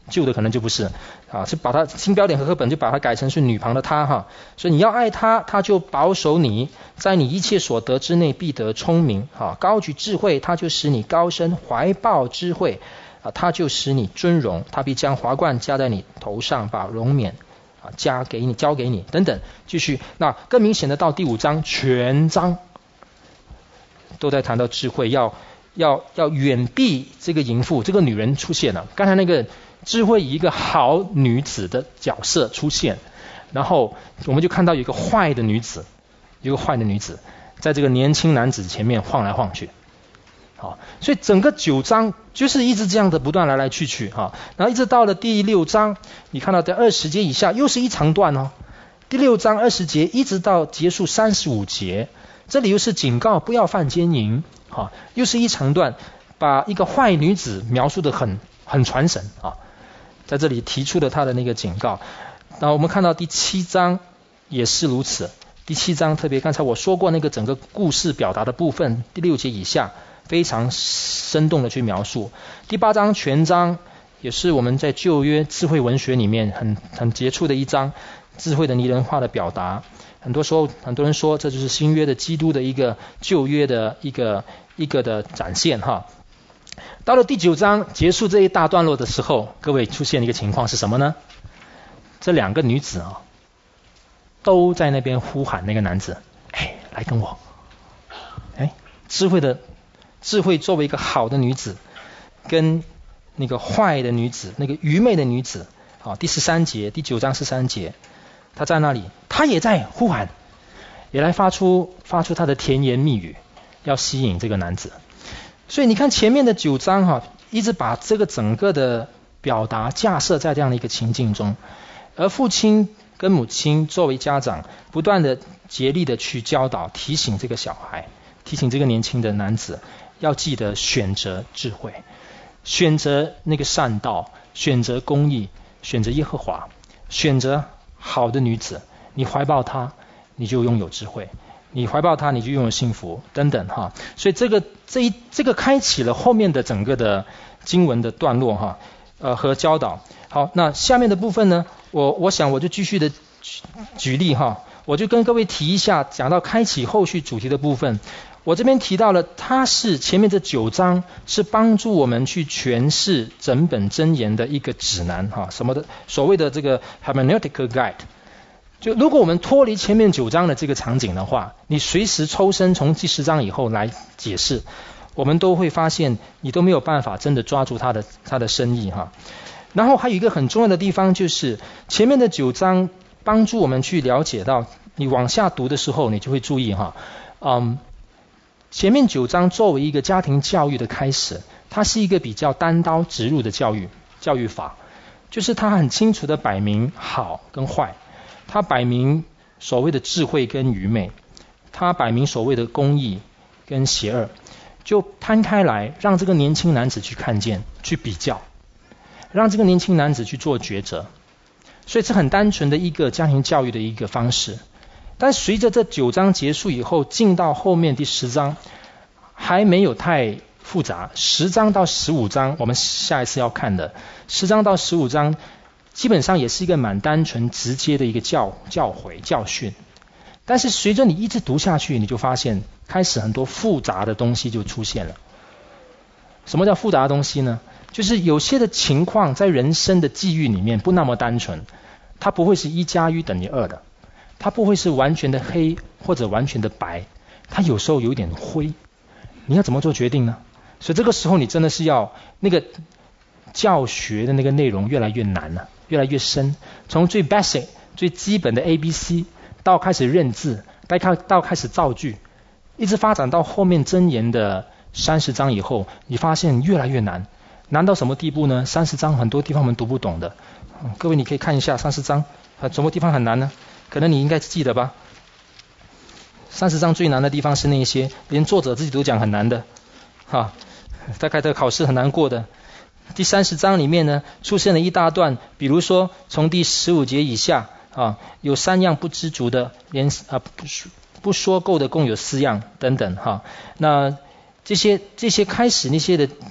旧的可能就不是啊，是把它新标点和合本就把它改成是女旁的她哈。所以你要爱他，他就保守你，在你一切所得之内必得聪明啊，高举智慧，他就使你高升，怀抱智慧啊，他就使你尊荣，他必将华冠加在你头上，把荣冕啊交给你等等。继续，那更明显的到第5章，全章都在谈到智慧，要远避这个淫妇，这个女人出现了。刚才那个智慧以一个好女子的角色出现，然后我们就看到有一个坏的女子，在这个年轻男子前面晃来晃去。好，所以整个9章就是一直这样的不断来来去去哈，然后一直到了第6章，你看到在20节以下又是一长段哦。第6章20节一直到结束35节，这里又是警告不要犯奸淫。啊，又是一长段，把一个坏女子描述得很传神啊，在这里提出了他的那个警告。那我们看到第7章也是如此，第7章特别刚才我说过那个整个故事表达的部分，第6节以下非常生动的去描述。第8章全章也是我们在旧约智慧文学里面很杰出的一章，智慧的拟人化的表达。很多人说这就是新约的基督的一个旧约的一个的展现哈。到了第9章结束这一大段落的时候，各位出现一个情况是什么呢？这2个女子啊，都在那边呼喊那个男子，哎，来跟我。哎，智慧作为一个好的女子，跟那个坏的女子，那个愚昧的女子，啊，第13节，第9章13节。他在那里，他也在呼喊，也来发出他的甜言蜜语，要吸引这个男子。所以你看前面的9章哈，一直把这个整个的表达架设在这样的一个情境中，而父亲跟母亲作为家长，不断的竭力的去教导、提醒这个小孩，提醒这个年轻的男子，要记得选择智慧，选择那个善道，选择公义，选择耶和华，选择好的女子，你怀抱她，你就拥有智慧；你怀抱她，你就拥有幸福，等等哈。所以这个开启了后面的整个的经文的段落哈，和教导。好，那下面的部分呢，我想我就继续的举例哈，我就跟各位提一下，讲到开启后续主题的部分。我这边提到了，它是前面这9章是帮助我们去诠释整本箴言的一个指南哈，什么的所谓的这个 hermeneutical guide。就如果我们脱离前面9章的这个场景的话，你随时抽身从第10章以后来解释，我们都会发现你都没有办法真的抓住它的深意哈。然后还有一个很重要的地方，就是前面的9章帮助我们去了解到，你往下读的时候，你就会注意哈，前面9章作为一个家庭教育的开始，它是一个比较单刀直入的教育法，就是它很清楚的摆明好跟坏，它摆明所谓的智慧跟愚昧，它摆明所谓的公义跟邪恶，就摊开来，让这个年轻男子去看见，去比较，让这个年轻男子去做抉择。所以是很单纯的一个家庭教育的一个方式。但随着这9章结束以后，进到后面第10章还没有太复杂。10章到15章我们下一次要看的，10章到15章基本上也是一个蛮单纯直接的一个教诲教训。但是随着你一直读下去，你就发现开始很多复杂的东西就出现了。什么叫复杂的东西呢？就是有些的情况在人生的际遇里面不那么单纯，它不会是1+1等于2的，它不会是完全的黑或者完全的白，它有时候有点灰，你要怎么做决定呢？所以这个时候你真的是要那个教学的那个内容越来越难了，越来越深，从最 basic 最基本的 ABC 到开始认字，到开始造句，一直发展到后面箴言的30章以后，你发现越来越难。难到什么地步呢？30章很多地方我们读不懂的，各位你可以看一下30章什么地方很难呢？可能你应该记得吧。30章最难的地方是那些连作者自己都讲很难的大概这个考试很难过的。第30章里面呢，出现了一大段，比如说从第15节以下有3样不知足的，连不说够的共有4样等等那这些开始那些的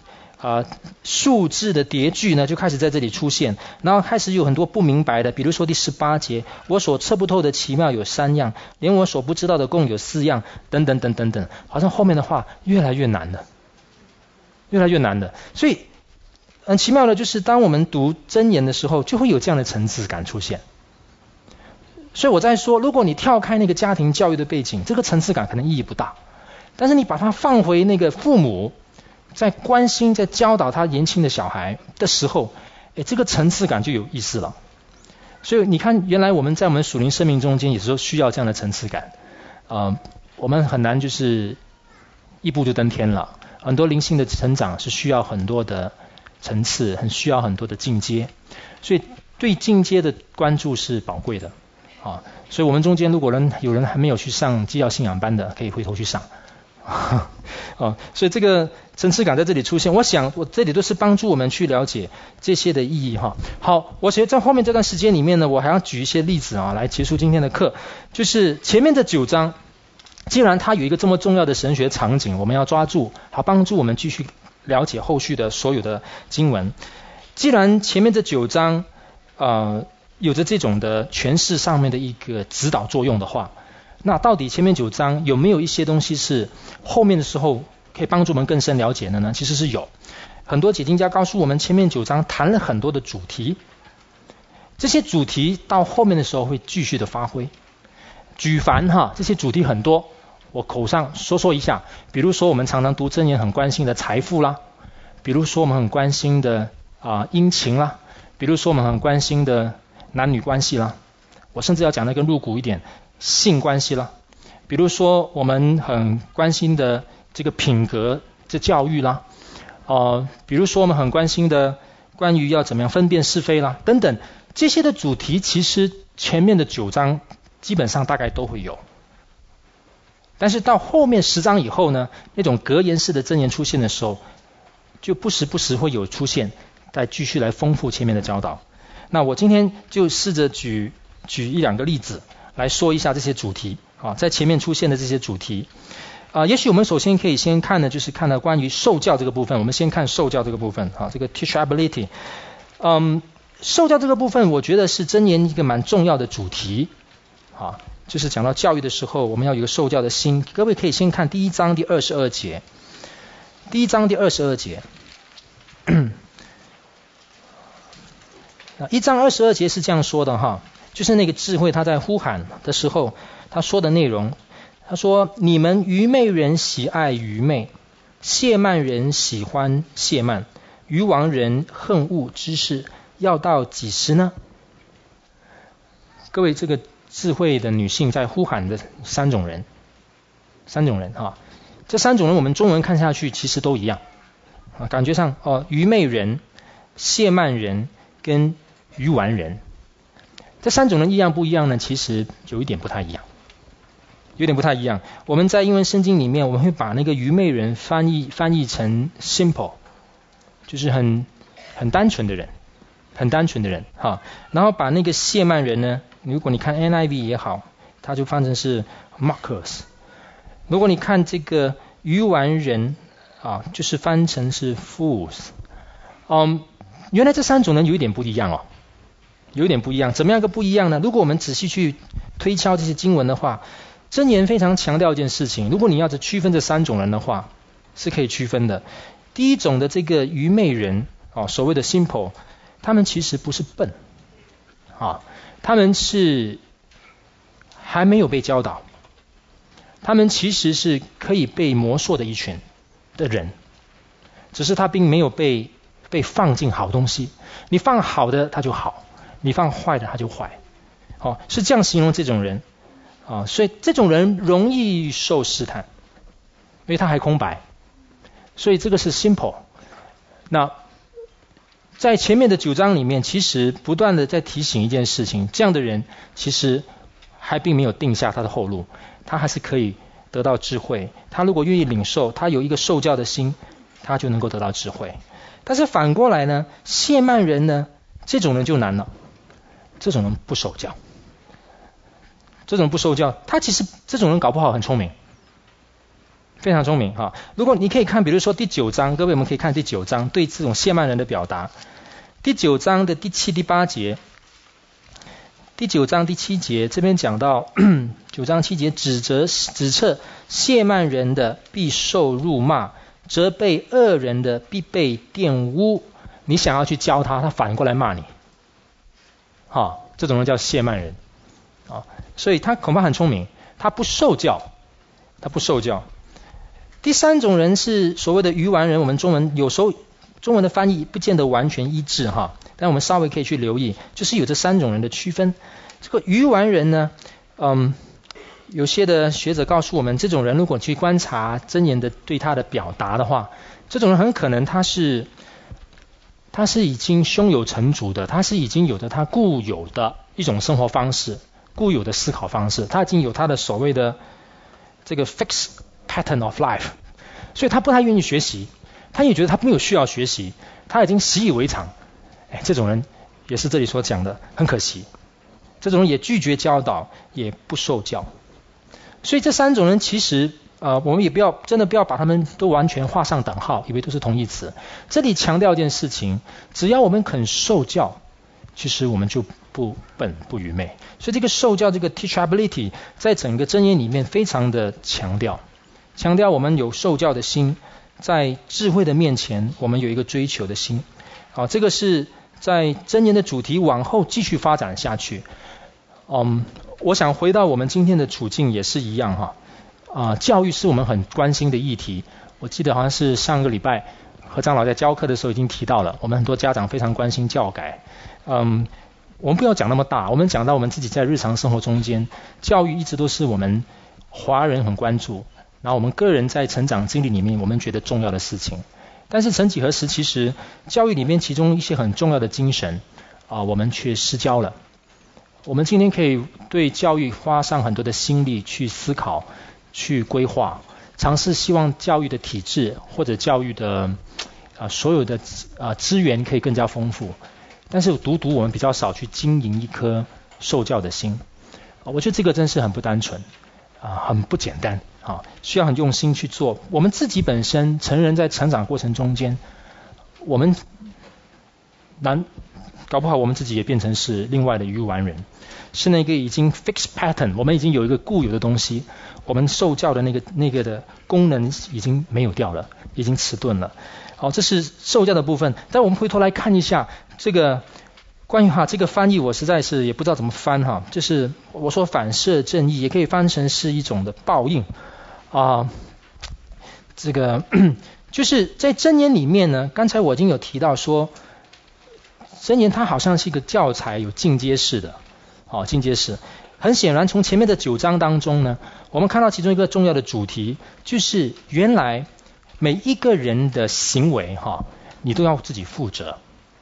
数字的叠句呢就开始在这里出现，然后开始有很多不明白的，比如说第18节，我所测不透的奇妙有3样，连我所不知道的共有4样，等等等等等，好像后面的话越来越难了，越来越难了。所以很奇妙的就是当我们读箴言的时候，就会有这样的层次感出现。所以我在说，如果你跳开那个家庭教育的背景，这个层次感可能意义不大，但是你把它放回那个父母在关心在教导他年轻的小孩的时候，这个层次感就有意思了。所以你看，原来我们在我们属灵生命中间也是需要这样的层次感。我们很难就是一步就登天了，很多灵性的成长是需要很多的层次，很需要很多的进阶，所以对进阶的关注是宝贵的。所以我们中间如果有人还没有去上基要信仰班的，可以回头去上。所以这个层次感在这里出现，我想我这里都是帮助我们去了解这些的意义哈。好，我觉得在后面这段时间里面呢，我还要举一些例子来结束今天的课。就是前面这9章，既然它有一个这么重要的神学场景，我们要抓住，好帮助我们继续了解后续的所有的经文。既然前面这9章有着这种的诠释上面的一个指导作用的话，那到底前面9章有没有一些东西是后面的时候可以帮助我们更深了解的呢？其实是有。很多解经家告诉我们，前面9章谈了很多的主题，这些主题到后面的时候会继续的发挥。举凡这些主题很多，我口上说一下。比如说我们常常读箴言很关心的财富啦，比如说我们很关心的殷勤啦，比如说我们很关心的男女关系啦，我甚至要讲得更入骨一点，性关系啦，比如说我们很关心的这个品格这教育啦，比如说我们很关心的关于要怎么样分辨是非啦等等，这些的主题其实前面的9章基本上大概都会有。但是到后面10章以后呢，那种格言式的箴言出现的时候，就不时会有出现，再继续来丰富前面的教导。那我今天就试着举1-2个例子来说一下这些主题在前面出现的这些主题。也许我们首先可以先看的就是看到关于受教这个部分。我们先看受教这个部分这个 teachability。受教这个部分我觉得是箴言一个蛮重要的主题就是讲到教育的时候，我们要有一个受教的心。各位可以先看第1章第22节。第1章第22节1章22节是这样说的就是那个智慧他在呼喊的时候他说的内容。他说，你们愚昧人喜爱愚昧，亵慢人喜欢亵慢，愚妄人恨恶知识，要到几时呢？各位，这个智慧的女性在呼喊的3种人这3种人我们中文看下去其实都一样感觉上愚昧人、亵慢人跟愚顽人，这3种人一样不一样呢？其实有一点不太一样。我们在英文圣经里面，我们会把那个愚昧人翻译成 simple， 就是很单纯的人然后把那个亵慢人呢，如果你看 NIV 也好，它就翻成是 mockers。如果你看这个愚顽人就是翻成是 fools。原来这3种人有一点不一样怎么样个不一样呢？如果我们仔细去推敲这些经文的话，箴言非常强调一件事情，如果你要是区分这3种人的话，是可以区分的。第一种的这个愚昧人所谓的 simple， 他们其实不是笨他们是还没有被教导，他们其实是可以被魔术的一群的人，只是他并没有被放进好东西。你放好的他就好，你放坏的他就坏是这样形容这种人所以这种人容易受试探，因为他还空白，所以这个是 simple。 那在前面的9章里面，其实不断的在提醒一件事情，这样的人其实还并没有定下他的后路，他还是可以得到智慧。他如果愿意领受，他有一个受教的心，他就能够得到智慧。但是反过来呢，亵慢人呢，这种人就难了，这种人不受教，他其实这种人搞不好很聪明， 非常聪明哈。如果你可以看，比如说第9章，各位我们可以看第9章对这种谢曼人的表达。第9章的第7、第8节，第9章第7节这边讲到9章7节指斥谢曼人的必受辱骂，责备恶人的必被玷污。你想要去教他，他反过来骂你。这种人叫谢曼人。所以他恐怕很聪明，他不受教。第3种人是所谓的愚顽人，我们中文有时候中文的翻译不见得完全一致但我们稍微可以去留意，就是有这3种人的区分。这个愚顽人呢，有些的学者告诉我们，这种人如果去观察箴言的对他的表达的话，这种人很可能他是已经胸有成竹的，他是已经有着他固有的一种生活方式，固有的思考方式，他已经有他的所谓的这个 fixed pattern of life， 所以他不太愿意学习，他也觉得他没有需要学习，他已经习以为常。这种人也是这里所讲的，很可惜。这种人也拒绝教导，也不受教。所以这3种人其实我们也真的不要把他们都完全画上等号，以为都是同义词。这里强调一件事情，只要我们肯受教，其实我们就不笨不愚昧。所以这个受教，这个 teachability 在整个箴言里面非常的强调我们有受教的心，在智慧的面前我们有一个追求的心。这个是在箴言的主题往后继续发展下去。我想回到我们今天的处境也是一样教育是我们很关心的议题。我记得好像是上个礼拜何长老在教课的时候已经提到了，我们很多家长非常关心教改。我们不要讲那么大，我们讲到我们自己在日常生活中间，教育一直都是我们华人很关注，然后我们个人在成长经历里面我们觉得重要的事情。但是曾几何时，其实教育里面其中一些很重要的精神我们却失焦了。我们今天可以对教育花上很多的心力去思考，去规划，尝试希望教育的体制或者教育的所有的资源可以更加丰富。但是独我们比较少去经营一颗受教的心。我觉得这个真是很不单纯很不简单需要很用心去做。我们自己本身成人在成长过程中间，我们搞不好我们自己也变成是另外的愚顽人，是那个已经 fixed pattern， 我们已经有一个固有的东西，我们受教的那个的功能已经没有掉了，已经迟钝了。这是受教的部分。但我们回头来看一下这个关于这个翻译，我实在是也不知道怎么翻就是我说反射正义，也可以翻成是一种的报应这个就是在箴言里面呢，刚才我已经有提到说，箴言它好像是一个教材，有进阶式的进阶式。很显然从前面的9章当中呢，我们看到其中一个重要的主题，就是原来每一个人的行为你都要自己负责。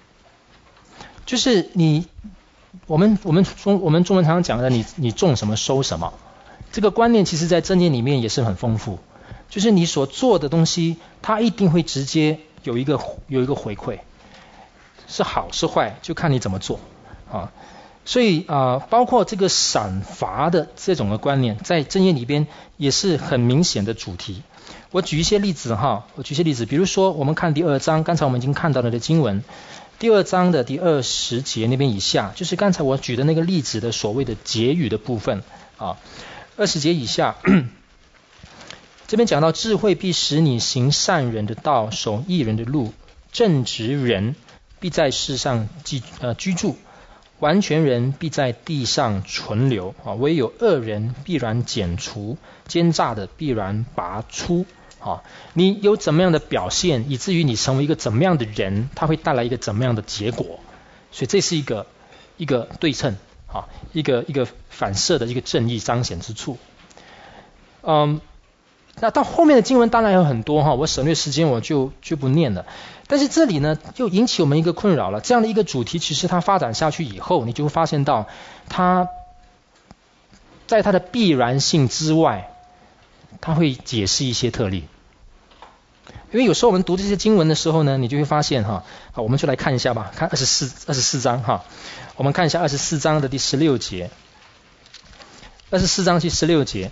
就是我们中文常常讲的你种什么收什么，这个观念其实在箴言里面也是很丰富。就是你所做的东西，它一定会直接有一个回馈，是好是坏就看你怎么做所以包括这个赏罚的这种的观念，在箴言里边也是很明显的主题。我举一些例子比如说我们看第2章，刚才我们已经看到了的经文，第2章的第20节那边以下，就是刚才我举的那个例子的所谓的结语的部分20节以下这边讲到，智慧必使你行善人的道，守义人的路，正直人必在世上居住，完全人必在地上存留唯有恶人必然剪除，奸诈的必然拔出你有怎么样的表现，以至于你成为一个怎么样的人，它会带来一个怎么样的结果。所以这是一个对称一个反射的一个正义彰显之处。那到后面的经文当然有很多我省略时间我就不念了。但是这里呢就引起我们一个困扰了，这样的一个主题其实它发展下去以后，你就会发现到它在它的必然性之外，它会解释一些特例。因为有时候我们读这些经文的时候呢，你就会发现我们就来看一下吧，看24章我们看一下24章的第16节，24章第16节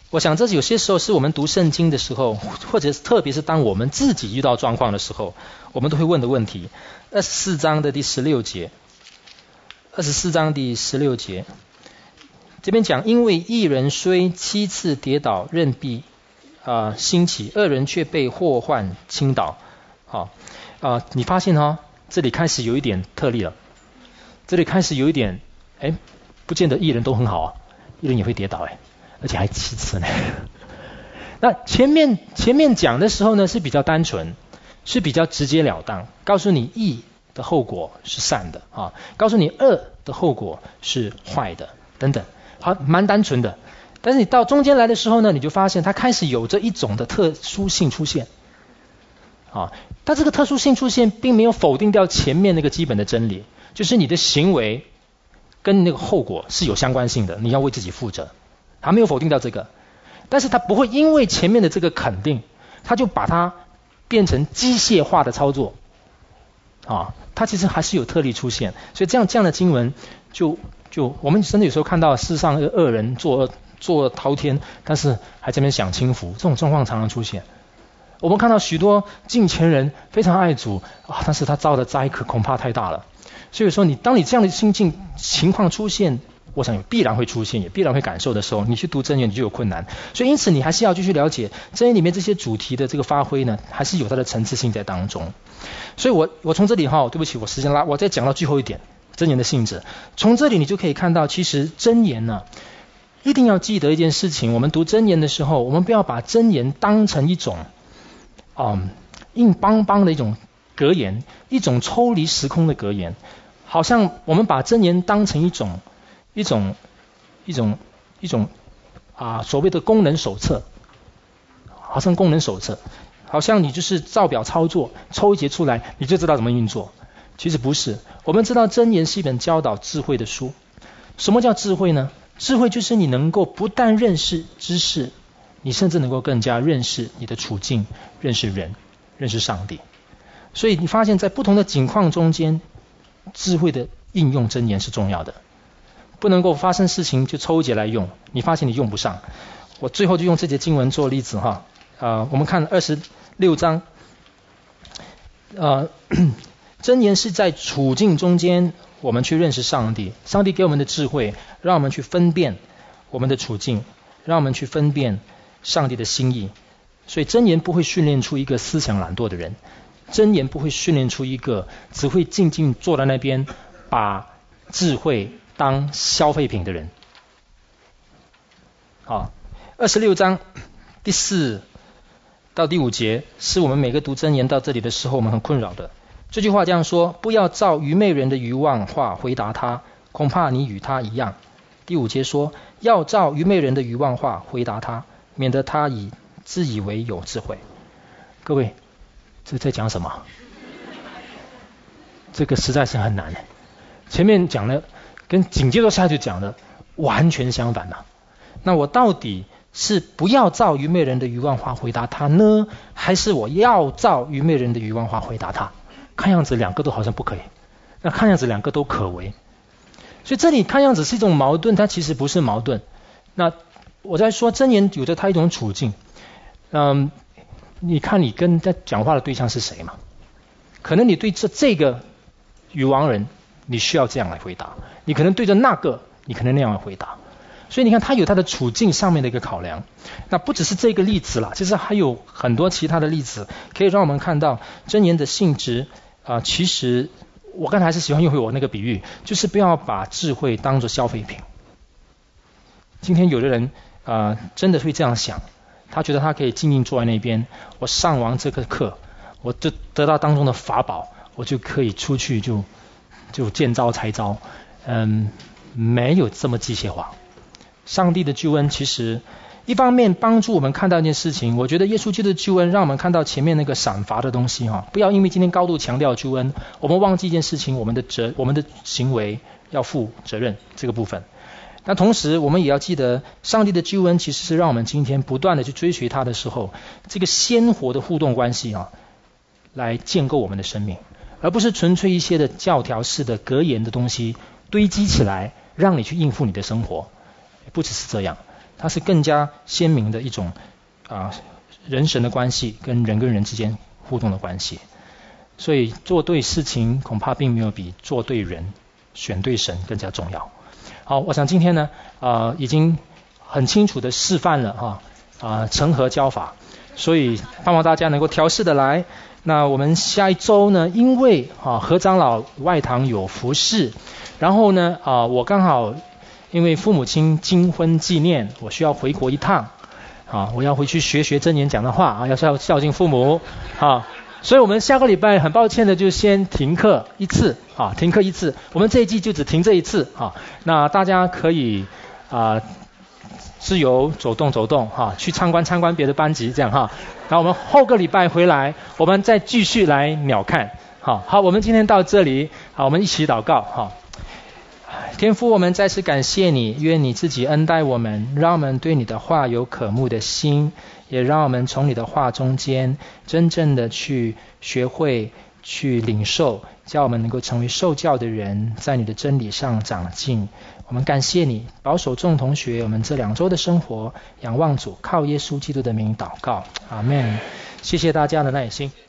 我想这是有些时候是我们读圣经的时候，或者特别是当我们自己遇到状况的时候，我们都会问的问题。24章的第16节，24章第16节，这边讲，因为一人虽7次跌倒，仍必兴起，二人却被祸患倾倒。好，你发现这里开始有一点特例了，这里开始有一点，不见得一人都很好啊，一人也会跌倒而且还7次呢。那前面讲的时候呢是比较单纯，是比较直截了当，告诉你义的后果是善的告诉你恶的后果是坏的等等，好，蛮单纯的。但是你到中间来的时候呢，你就发现它开始有着一种的特殊性出现它这个特殊性出现并没有否定掉前面那个基本的真理，就是你的行为跟那个后果是有相关性的，你要为自己负责，他没有否定掉这个，但是他不会因为前面的这个肯定，他就把它变成机械化的操作它其实还是有特例出现。所以这样的经文就我们真的有时候看到世上恶人做滔天，但是还在那边享清福，这种状况常常出现。我们看到许多敬虔人非常爱主但是他遭的灾恐怕太大了。所以说当你这样的情况出现，我想必然会出现，也必然会感受的时候，你去读箴言你就有困难。所以因此你还是要继续了解箴言里面这些主题的这个发挥呢，还是有它的层次性在当中。所以我从这里对不起，我时间拉，我再讲到最后一点，箴言的性质。从这里你就可以看到，其实箴言呢，一定要记得一件事情，我们读箴言的时候，我们不要把箴言当成一种硬邦邦的一种格言，一种抽离时空的格言，好像我们把箴言当成一种所谓的功能手册，好像功能手册，好像你就是照表操作，抽一节出来你就知道怎么运作。其实不是，我们知道箴言是一本教导智慧的书。什么叫智慧呢？智慧就是你能够不但认识知识，你甚至能够更加认识你的处境，认识人，认识上帝。所以你发现在不同的境况中间，智慧的应用箴言是重要的，不能够发生事情就抽一节来用，你发现你用不上。我最后就用这节经文做例子我们看26章箴言是在处境中间我们去认识上帝，上帝给我们的智慧让我们去分辨我们的处境，让我们去分辨上帝的心意。所以箴言不会训练出一个思想懒惰的人，箴言不会训练出一个只会静静坐在那边把智慧当消费品的人。26章第4到第5节是我们每个读箴言到这里的时候我们很困扰的。这句话这样说，不要照愚昧人的愚妄话回答他，恐怕你与他一样。第5节说，要照愚昧人的愚妄话回答他，免得他自以为有智慧。各位，这在讲什么？这个实在是很难。前面讲的跟紧接着下去讲的完全相反了。那我到底是不要照愚昧人的愚妄话回答他呢，还是我要照愚昧人的愚妄话回答他？看样子两个都好像不可以，那看样子两个都可为。所以这里看样子是一种矛盾，它其实不是矛盾。那我在说箴言有着它一种处境，你看你跟在讲话的对象是谁嘛？可能你对这个愚妄人你需要这样来回答，你可能对着那个你可能那样来回答。所以你看他有他的处境上面的一个考量。那不只是这个例子啦，其实还有很多其他的例子可以让我们看到箴言的性质其实我刚才还是喜欢用回我那个比喻，就是不要把智慧当作消费品。今天有的人真的会这样想，他觉得他可以静静坐在那边，我上完这个课我就得到当中的法宝，我就可以出去就见招拆招。没有这么机械化。上帝的救恩其实一方面帮助我们看到一件事情，我觉得耶稣基督的救恩让我们看到前面那个赏罚的东西不要因为今天高度强调救恩，我们忘记一件事情，我们的行为要负责任这个部分。那同时我们也要记得，上帝的救恩其实是让我们今天不断的去追随他的时候，这个鲜活的互动关系来建构我们的生命，而不是纯粹一些的教条式的格言的东西堆积起来让你去应付你的生活。不只是这样， 它是更加鲜明的一种人神的关系跟人跟人之间互动的关系。所以做对事情恐怕并没有比做对人、选对神更加重要。好，我想今天呢已经很清楚的示范了成何教法，所以盼望大家能够调试的来。那我们下一周呢，因为何长老外堂有服事，然后呢我刚好因为父母亲金婚纪念，我需要回国一趟我要回去学真言讲的话要孝敬父母所以我们下个礼拜很抱歉的就先停课一次我们这一季就只停这一次那大家可以自由走动去参观别的班级这样然后我们后个礼拜回来，我们再继续来鸟看好，我们今天到这里我们一起祷告天父，我们再次感谢你，愿你自己恩待我们，让我们对你的话有渴慕的心，也让我们从你的话中间真正的去学会去领受，叫我们能够成为受教的人，在你的真理上长进。我们感谢你，保守众同学我们这2周的生活，仰望主，靠耶稣基督的名祷告，阿们。谢谢大家的耐心。